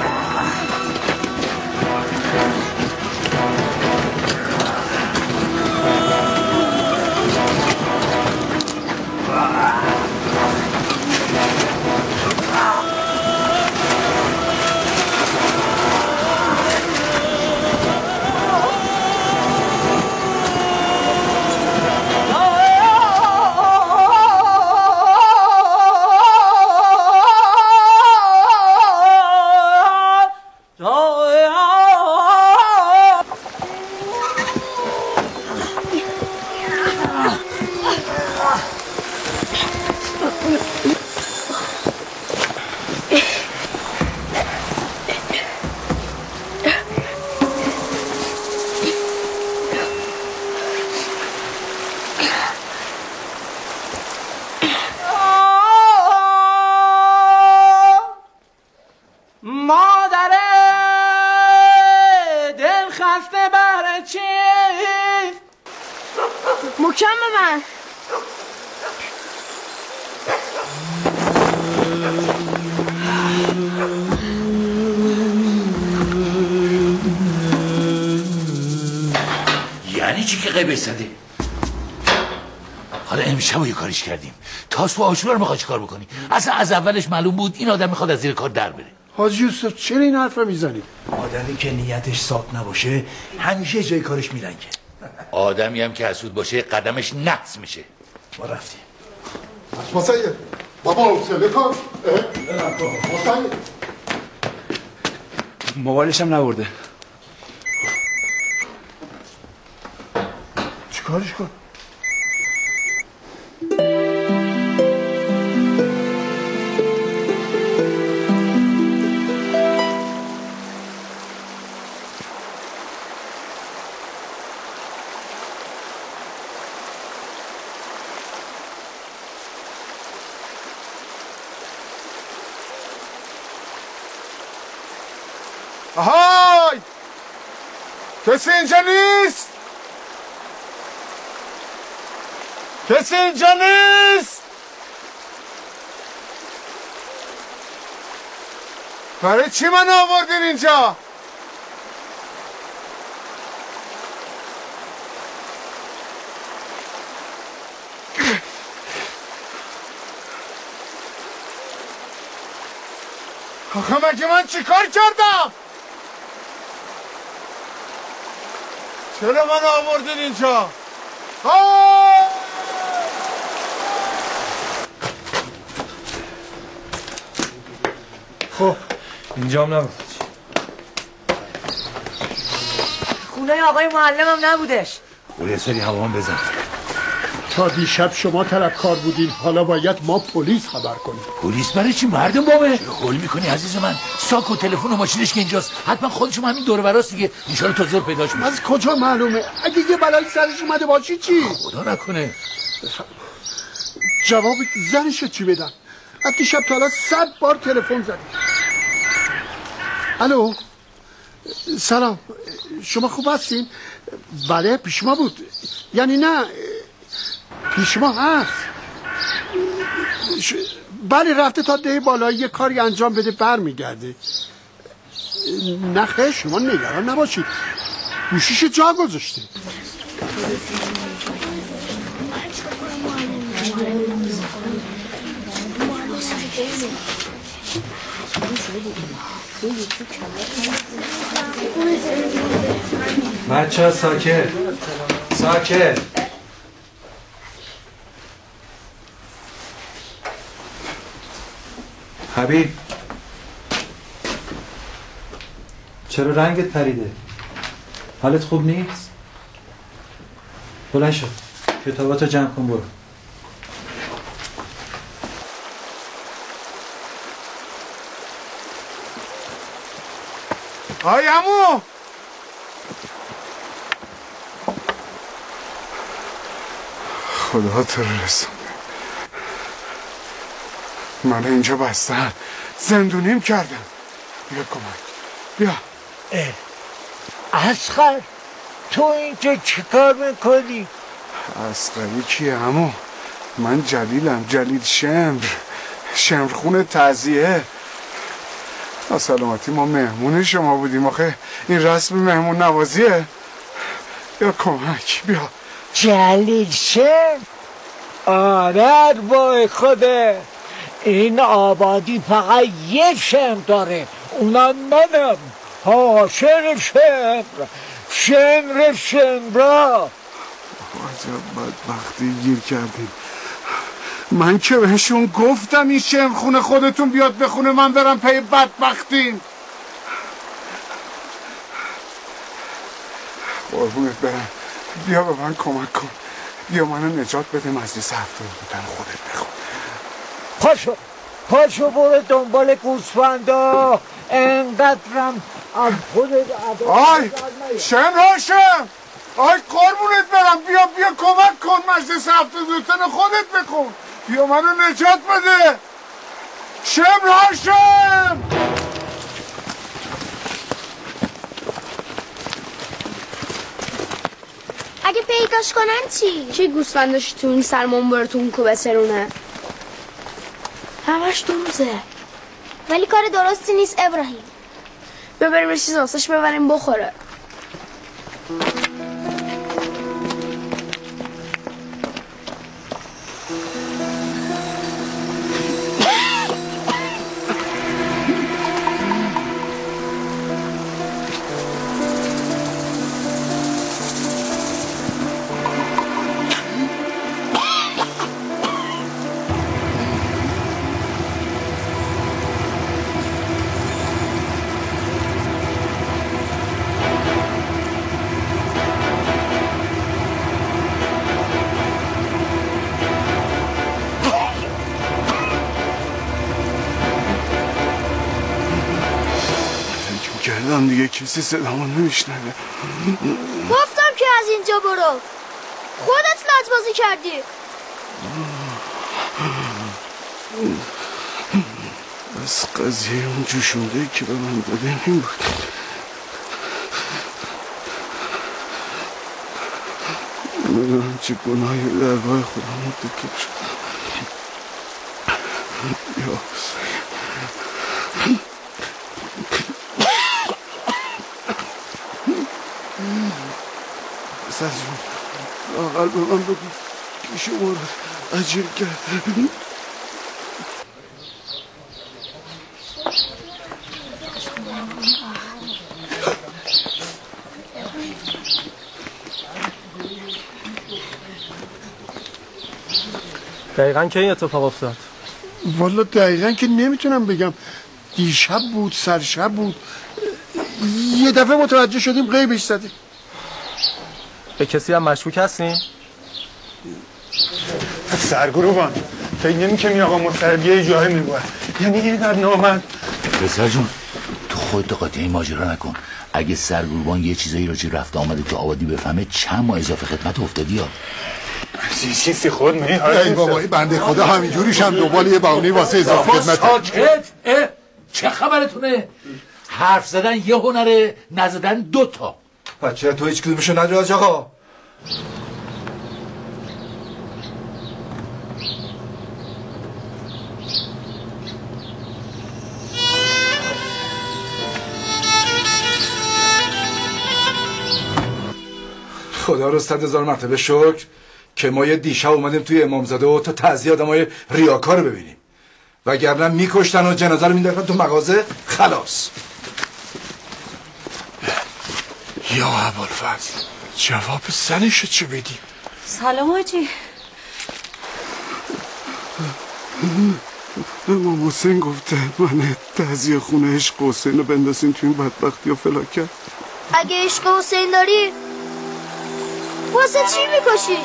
محکم ببند. یعنی چی که قیبش زده؟ حالا امشب یه کاریش کردیم. تاسو آشورا رو میخواد چیکار بکنی؟ اصلا از اولش معلوم بود این آدم میخواد از زیر کار در بره. حاجی یوسف چرا این حرف رو میزنی؟ آدمی که نیتش صاف نباشه همیشه جای کارش میلنگه. آدمی هم که حسود باشه قدمش نقص میشه. ما رفتیم. مسیح بابا حوصله کن. مسیح موبایلش هم نبرده. چیکارش کن؟ کسی اینجا نیست؟ کسی اینجا نیست؟ برای چی من آوردین اینجا؟ آخه مگه من چی کار کردم؟ چرا من آوردین اینجا؟ خب اینجا هم نبود. خونه آقای معلمم نبودش. یه سری هوا هم بزن. تا دیشب شما طلبکار بودین، حالا باید ما پلیس خبر کنیم. پلیس برای چی مردم بابه؟ چرا هول میکنی عزیز من؟ ساک و تلفن و ماشینش که اینجاست، حتما خودشون همین دور براست دیگه. ان شاء الله تا ظهر پیداش می‌کنه. از کجا معلومه؟ اگه یه بلایی سرش اومده باشی چی؟ خدا نکنه. جواب زنش چی بدن؟ از دیشب تا حالا 100 بار تلفن زدی. الو، سلام، شما خوب هستین؟ بله پیش ما بود. یعنی نه پیش ما هست. بله رفته تا ده بالایی یه کاری انجام بده برمیگرده. نه خیر شما نگران نباشید، گوشیش جا گذاشته. بچه ساکت ساکت. حبیب چرا رنگت پریده؟ حالت خوب نیست؟ بلند شو کتاباتو جمع کن برو. آی عمو خدا تو رو رسونده. من اینجا بستن زندونیم کردم. بیا کمک بیا. اصغر تو اینجا چی کار میکنی؟ اصغری کیه عمو؟ من جلیلم، جلیل شمر خون تعزیه. تا سلامتی ما مهمون شما بودیم. آخه این رسم مهمون نوازیه. بیا کمک بیا. جلیل شمر؟ آره وای خوده. این آبادی فقط یه شمر داره، اونم منم، حاشر شمر شمرا. عجب بدبختی گیر کردیم. من که بهشون گفتم این شمر خونه خودتون بیاد بخونه، من برم پی بدبختیم. قربونت برم، بیا به من کمک کن، بیا منو نجات بده. مجلس 70 بودن خودت بخون. پاشو برو دنبال گوسفندا، انقدرم از خودت آی شمر هاشم، آی قربونت برم، بیا کمک کن. مجلس 70 خودت بخون، بیا منو نجات بده. شمر هاشم اگه پیداش کنن چی؟ چی گوسفندش تو این سرمون براتون کو بسرونه؟ همش 2 روزه. ولی کار درستی نیست ابراهیم. ببریم چیز واسش ببریم بخوره. دیگه کسی صدامو نمیشنوه. گفتم که از اینجا برو، خودت لجبازی کردی. بس قضیه اون جوشونده که به من داده این بود. نمیدونم چه گناهی در درگاه خدا متکل شدم. یا پسر جون لااقل به من بگو که شما رو اجیر کرده. دقیقا که این اتفاق افتاد؟ والا دقیقا که نمیتونم بگم. دیشب بود، سرشب بود، یه دفعه متوجه شدیم غیبش زدیم. به کسی هم مشکوک هستین؟ سرگروبان فکر نمی کنی آقا مستعد یه جایی میبود، یعنی اینقدر نامرد. پسر جون تو خودت قاطی این ماجرا نکن. اگه سرگروبان یه چیزایی راجع رفت آمده تو آبادی بفهمه چند ماه اضافه خدمت افتادی ها. چیزی خود می ای بابایی بنده خدا همینجوریش هم دنبال یه بهونه واسه اضافه خدمت. ساکت. چه خبرتونه؟ حرف زدن یه هنره، نزدن دوتا. بچه تو هیچ کدومشو نداری حاج آقا؟ خدا رو 100,000 مرتبه شکر که ما یه دیشب اومدیم توی امامزاده و تا تعزیه آدمای ریاکار رو ببینیم، وگرنه میکشتن و جنازه رو مینداختن تو مغازه خلاص. یا ابوالفضل جواب زنشو چه بدیم؟ سلام حاجی. امام حسین گفته من تعزیه خونه عشق حسین رو بندازین تو این بدبختی و فلاکت. اگه عشق حسین داری واسه چی میکشیش؟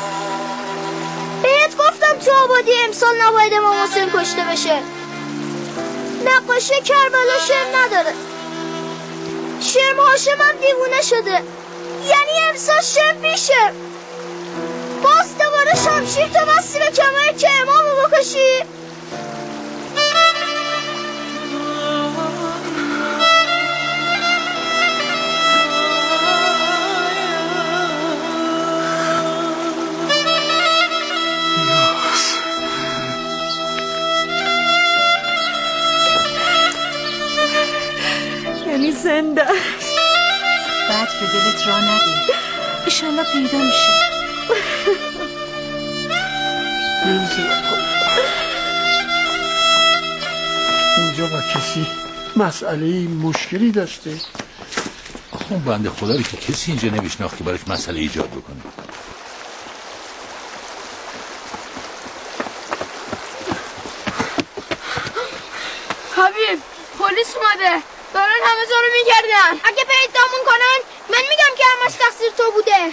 بهت گفتم تو آبادی امسال نباید امام حسین کشته بشه. نقاشی کربلا شرم نداره. شرم هاشم هم دیوونه شده، یعنی امسال شرم میشه. باز دوباره شمشیر تو بستی به کمر که امامو بکشی. یعنی زنده است. بعد به دلت را نده، ایشالله پیدا میشه. اینجا با کسی مسئله مشکلی داشته؟ آخه اون بنده خدا رو که کسی اینجا نمیشناخت که براش مسئله ایجاد بکنه. حبیب پلیس اومده، دارن همه زارو میگردن. اگه پیدامون کنن من میگم که همش تقصیر تو بوده.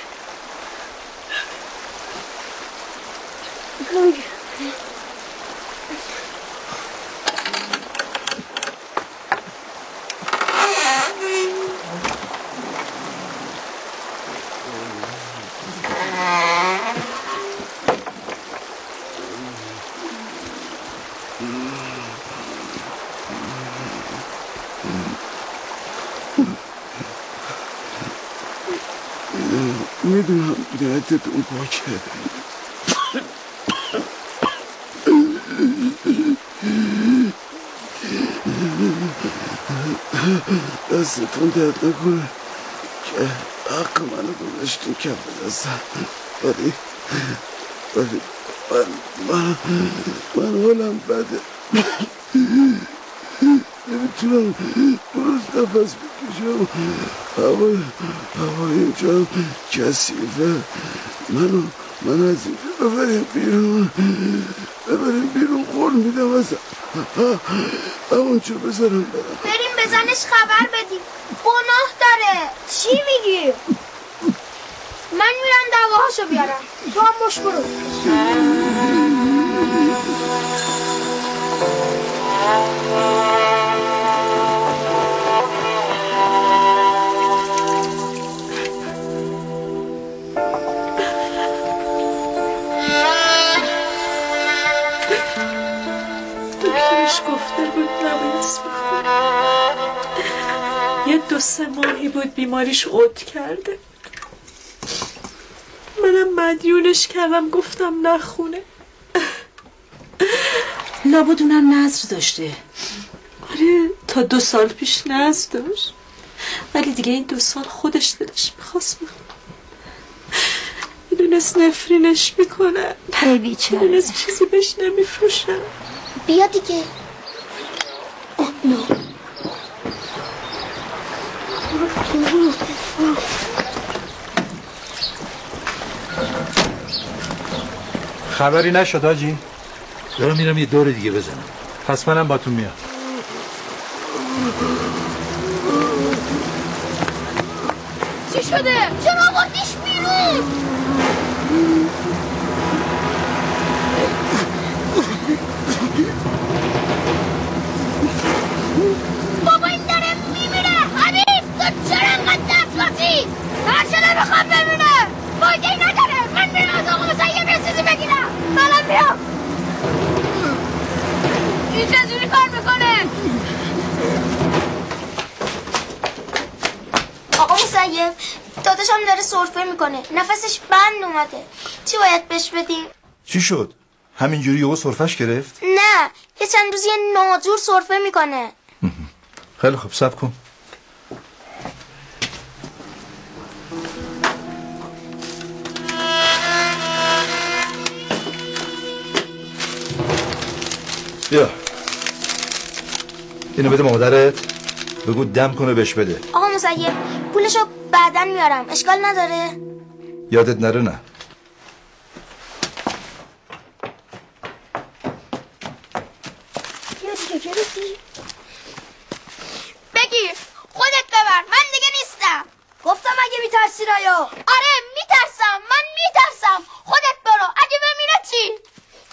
میدونم نیتتون پاکه، دستتون درد نکنه که حق منو گذاشتین کف دستم، ولی من حالم بده، نمیتونم درست نفس بکشم. هوای اینجا کثیفه. من از اینجا ببریم بیرون خور میدم از همونجا بذارم برم. بریم بزنش خبر بدیم، گناه داره. چی میگی؟ من میرم دعواهاشو بیارم، تو هم مش برو. دکترش گفته بود نمیس یه 2-3 ماهی بود بیماریش عود کرده. منم مدیونش کردم گفتم نخونه. لابد اونم نذر داشته. آره تا 2 سال پیش نذر داشت، ولی دیگه این 2 سال خودش دلش میخواست بخونه. میدونست نفرینش میکنه، میدونست چیزی بهش نمیفروشن. بیا دیگه. نه خبری نشد آجی؟ دارم میرم یه دور دیگه بزنم. پس منم با تو میام. چی شده؟ چرا آوردیش بیرون؟ بابا این داره میمیره. حبیب تو چرا انقدر دستگاهی؟ هرچه نمیخوام بمیره. فایده نداره. من میرم از آقا مسیب یه چیزی بگیرم. منم میام. این چجوری کار میکنه؟ آقا مسیب داداشم داره سرفه میکنه، نفسش بند اومده. چی باید بهش بدیم؟ چی شد؟ همینجوری یهو سرفش گرفت؟ نه یه چند روزی ناجور سرفه میکنه. خیلی خوب صبر کن. بیا اینو بده مادرت، بگو دم کنه بهش بده. آقا مسیب پولشو بعدن میارم، اشکال نداره؟ یادت نره. نه بگیر خودت ببر، من دیگه نیستم. گفتم اگه میترسی رایا. آره میترسم، من میترسم. خودت برو، اگه بمیره چی؟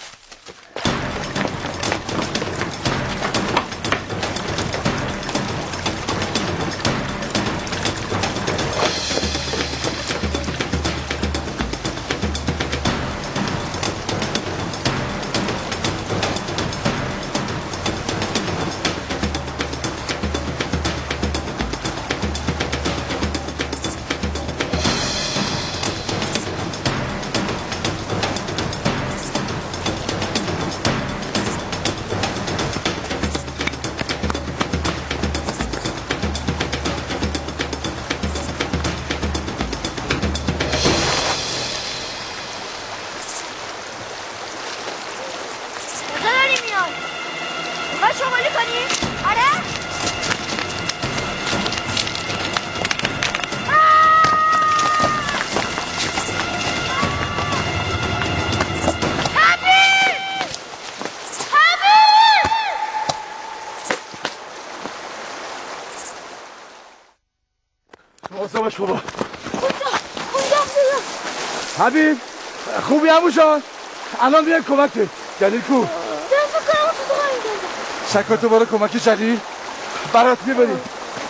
باش بابا. حبیب خوبی هموشان؟ الان بیان کمکت. جلیل کو؟ شکاتو برو کمک جلیل برات میبریم.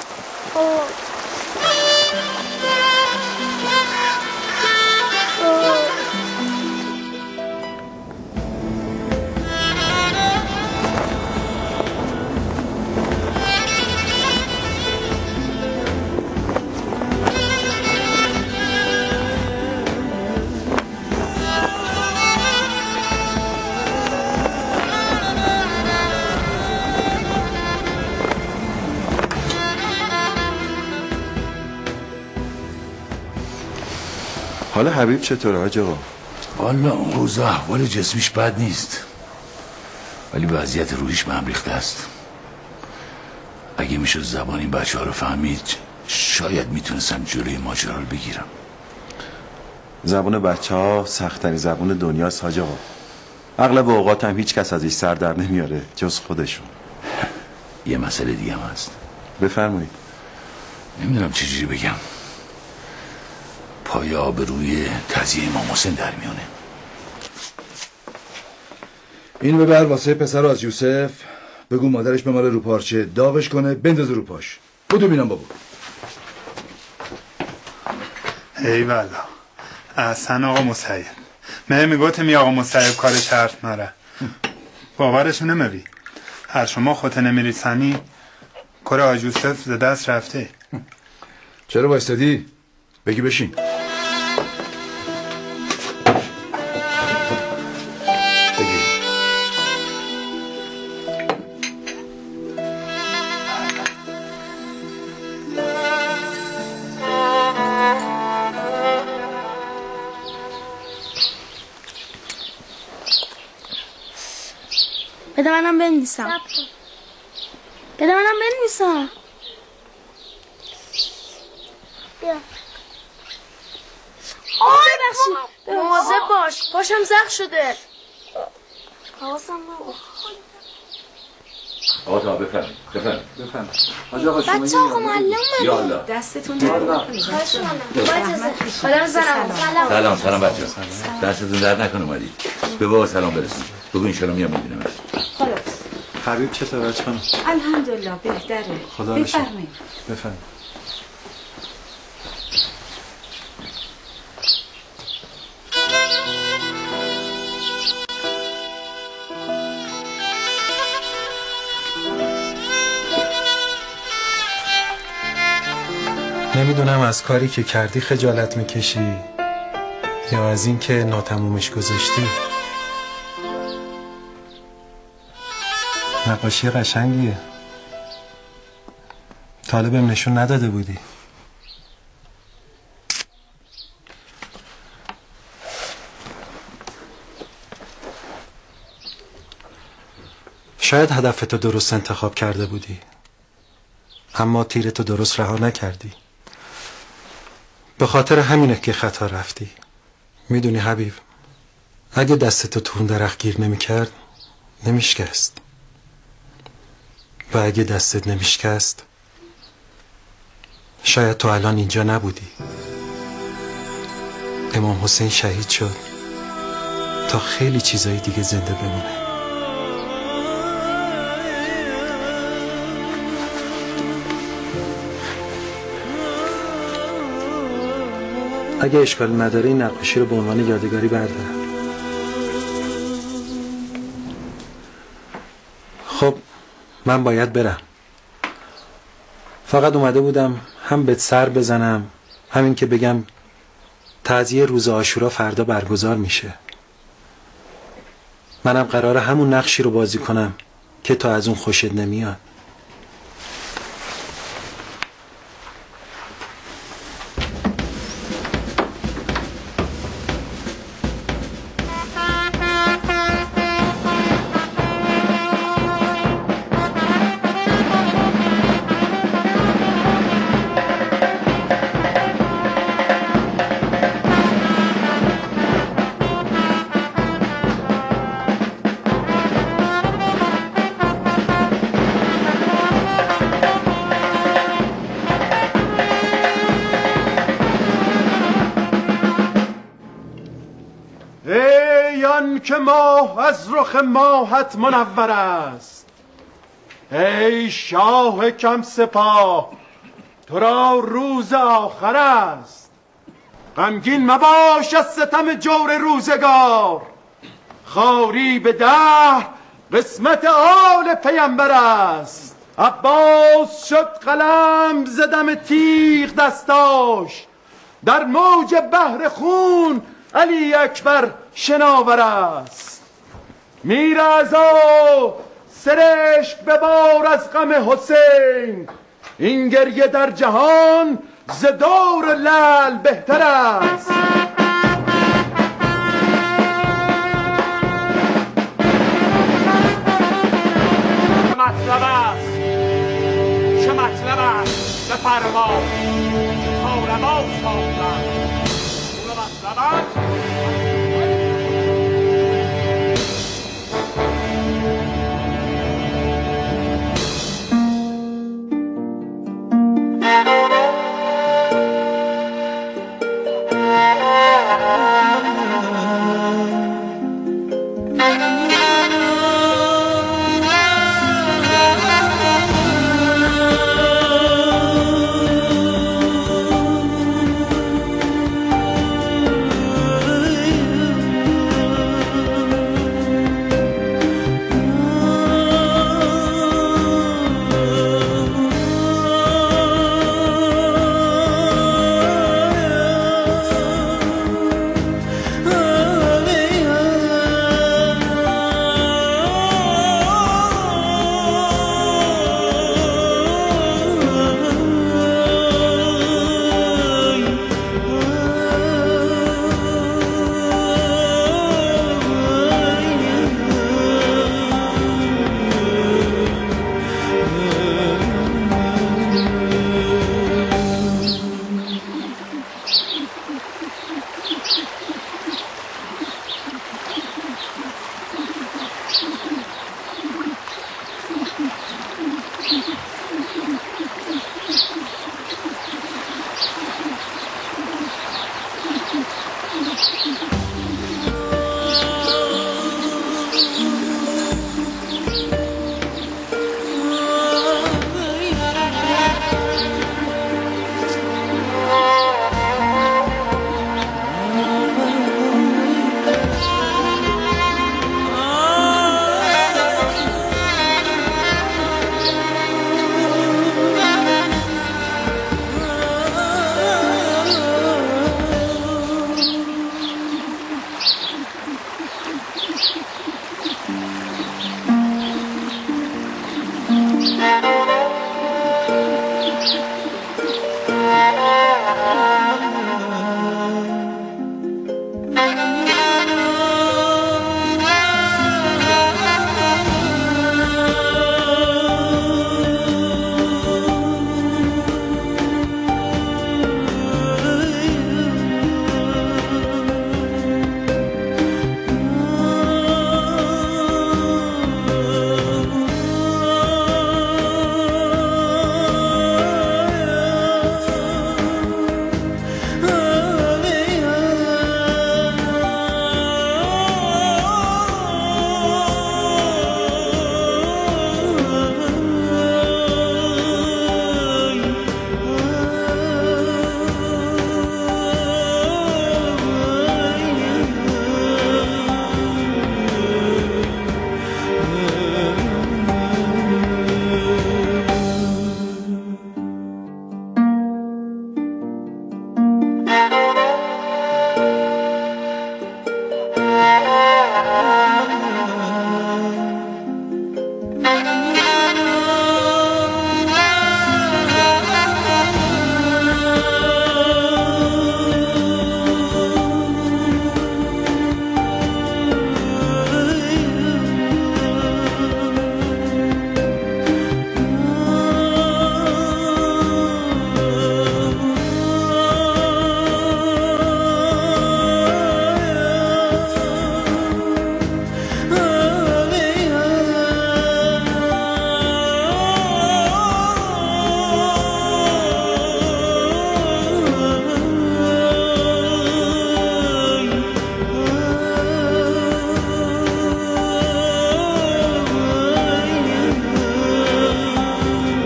حالا حبیب چطوره حاج آقا؟ والا اون روزا احوال جسمیش بد نیست، ولی وضعیت روحیش به هم ریخته است. اگه میشد زبان این بچه ها رو فهمید شاید میتونستم جلوی ماجرا رو بگیرم. زبان بچه ها سخت‌ترین زبان دنیاست حاج آقا. اغلب اوقات هم هیچ کس ازش سر در نمیاره جز خودشون. یه مسئله دیگه هم هست. بفرمایید. نمیدونم چجوری بگم، پای آبروی قضیه امام حسین در میونه. اینو ببر واسه پسر از یوسف، بگو مادرش به مال رو پارچه داغش کنه بندازه رو پاش. بودو بینم بابا. ای والا احسن آقا مسیب. من میگوتم ای آقا مسیب کارش حرف مره باورش نمیوی. هر شما خودت نمیریسنی کار آج یوسف ز دست رفته. چرا بایستادی؟ بگی بشین. بده منم بنویسم. بده منم بنویسم. بیا. ببخشید. مواظب باش. پاشم زخم شده. حواسم نبود. آقا تا بفرمایید. حاج آقا شما بچه آقا معلم یا الله. دستتون درد نکنه. سلام بچه ها. دستتون درد نکنه اومدید. به بابا سلام برسید. بگو انشالله میام میبینم. خلاص. حبیب چطور بچه خانم؟ الحمدلله بهتره. خدا رو شکر. بفرمایید. بفرمایید. نمیدونم از کاری که کردی خجالت میکشی یا از این که ناتمومش گذاشتی. نقاشی قشنگیه. طالبم نشون نداده بودی. شاید هدفتو درست انتخاب کرده بودی، اما تیرتو درست رها نکردی. به خاطر همینه که خطا رفتی. میدونی حبیب، اگه دستتو تو اون درخت گیر نمیکرد نمیشکست، و اگه دستت نمیشکست شاید تو الان اینجا نبودی. امام حسین شهید شد تا خیلی چیزای دیگه زنده بمونه. اگه اشکالی نداره این نقاشی رو به عنوان یادگاری بردارم. خب من باید برم. فقط اومده بودم هم بهت سر بزنم، همین که بگم تعزیه روز عاشورا فردا برگزار میشه. منم قراره همون نقشی رو بازی کنم که تو از اون خوشت نمیاد. که ماه از رخ ماهت منور است. ای شاه کم سپاه، تو را روز آخر است. غمگین مباش از ستم جور روزگار، خاری به دهر قسمت آل پیمبر است. عباس شد قلم زدم تیغ دستاش، در موج بحر خون علی اکبر شناور است. میر اعضا سرشک ببار از غم حسین، این گریه در جهان ز دور لعل بهتر است. چه مطلب است بفرما، تا روا سازم. مطلب است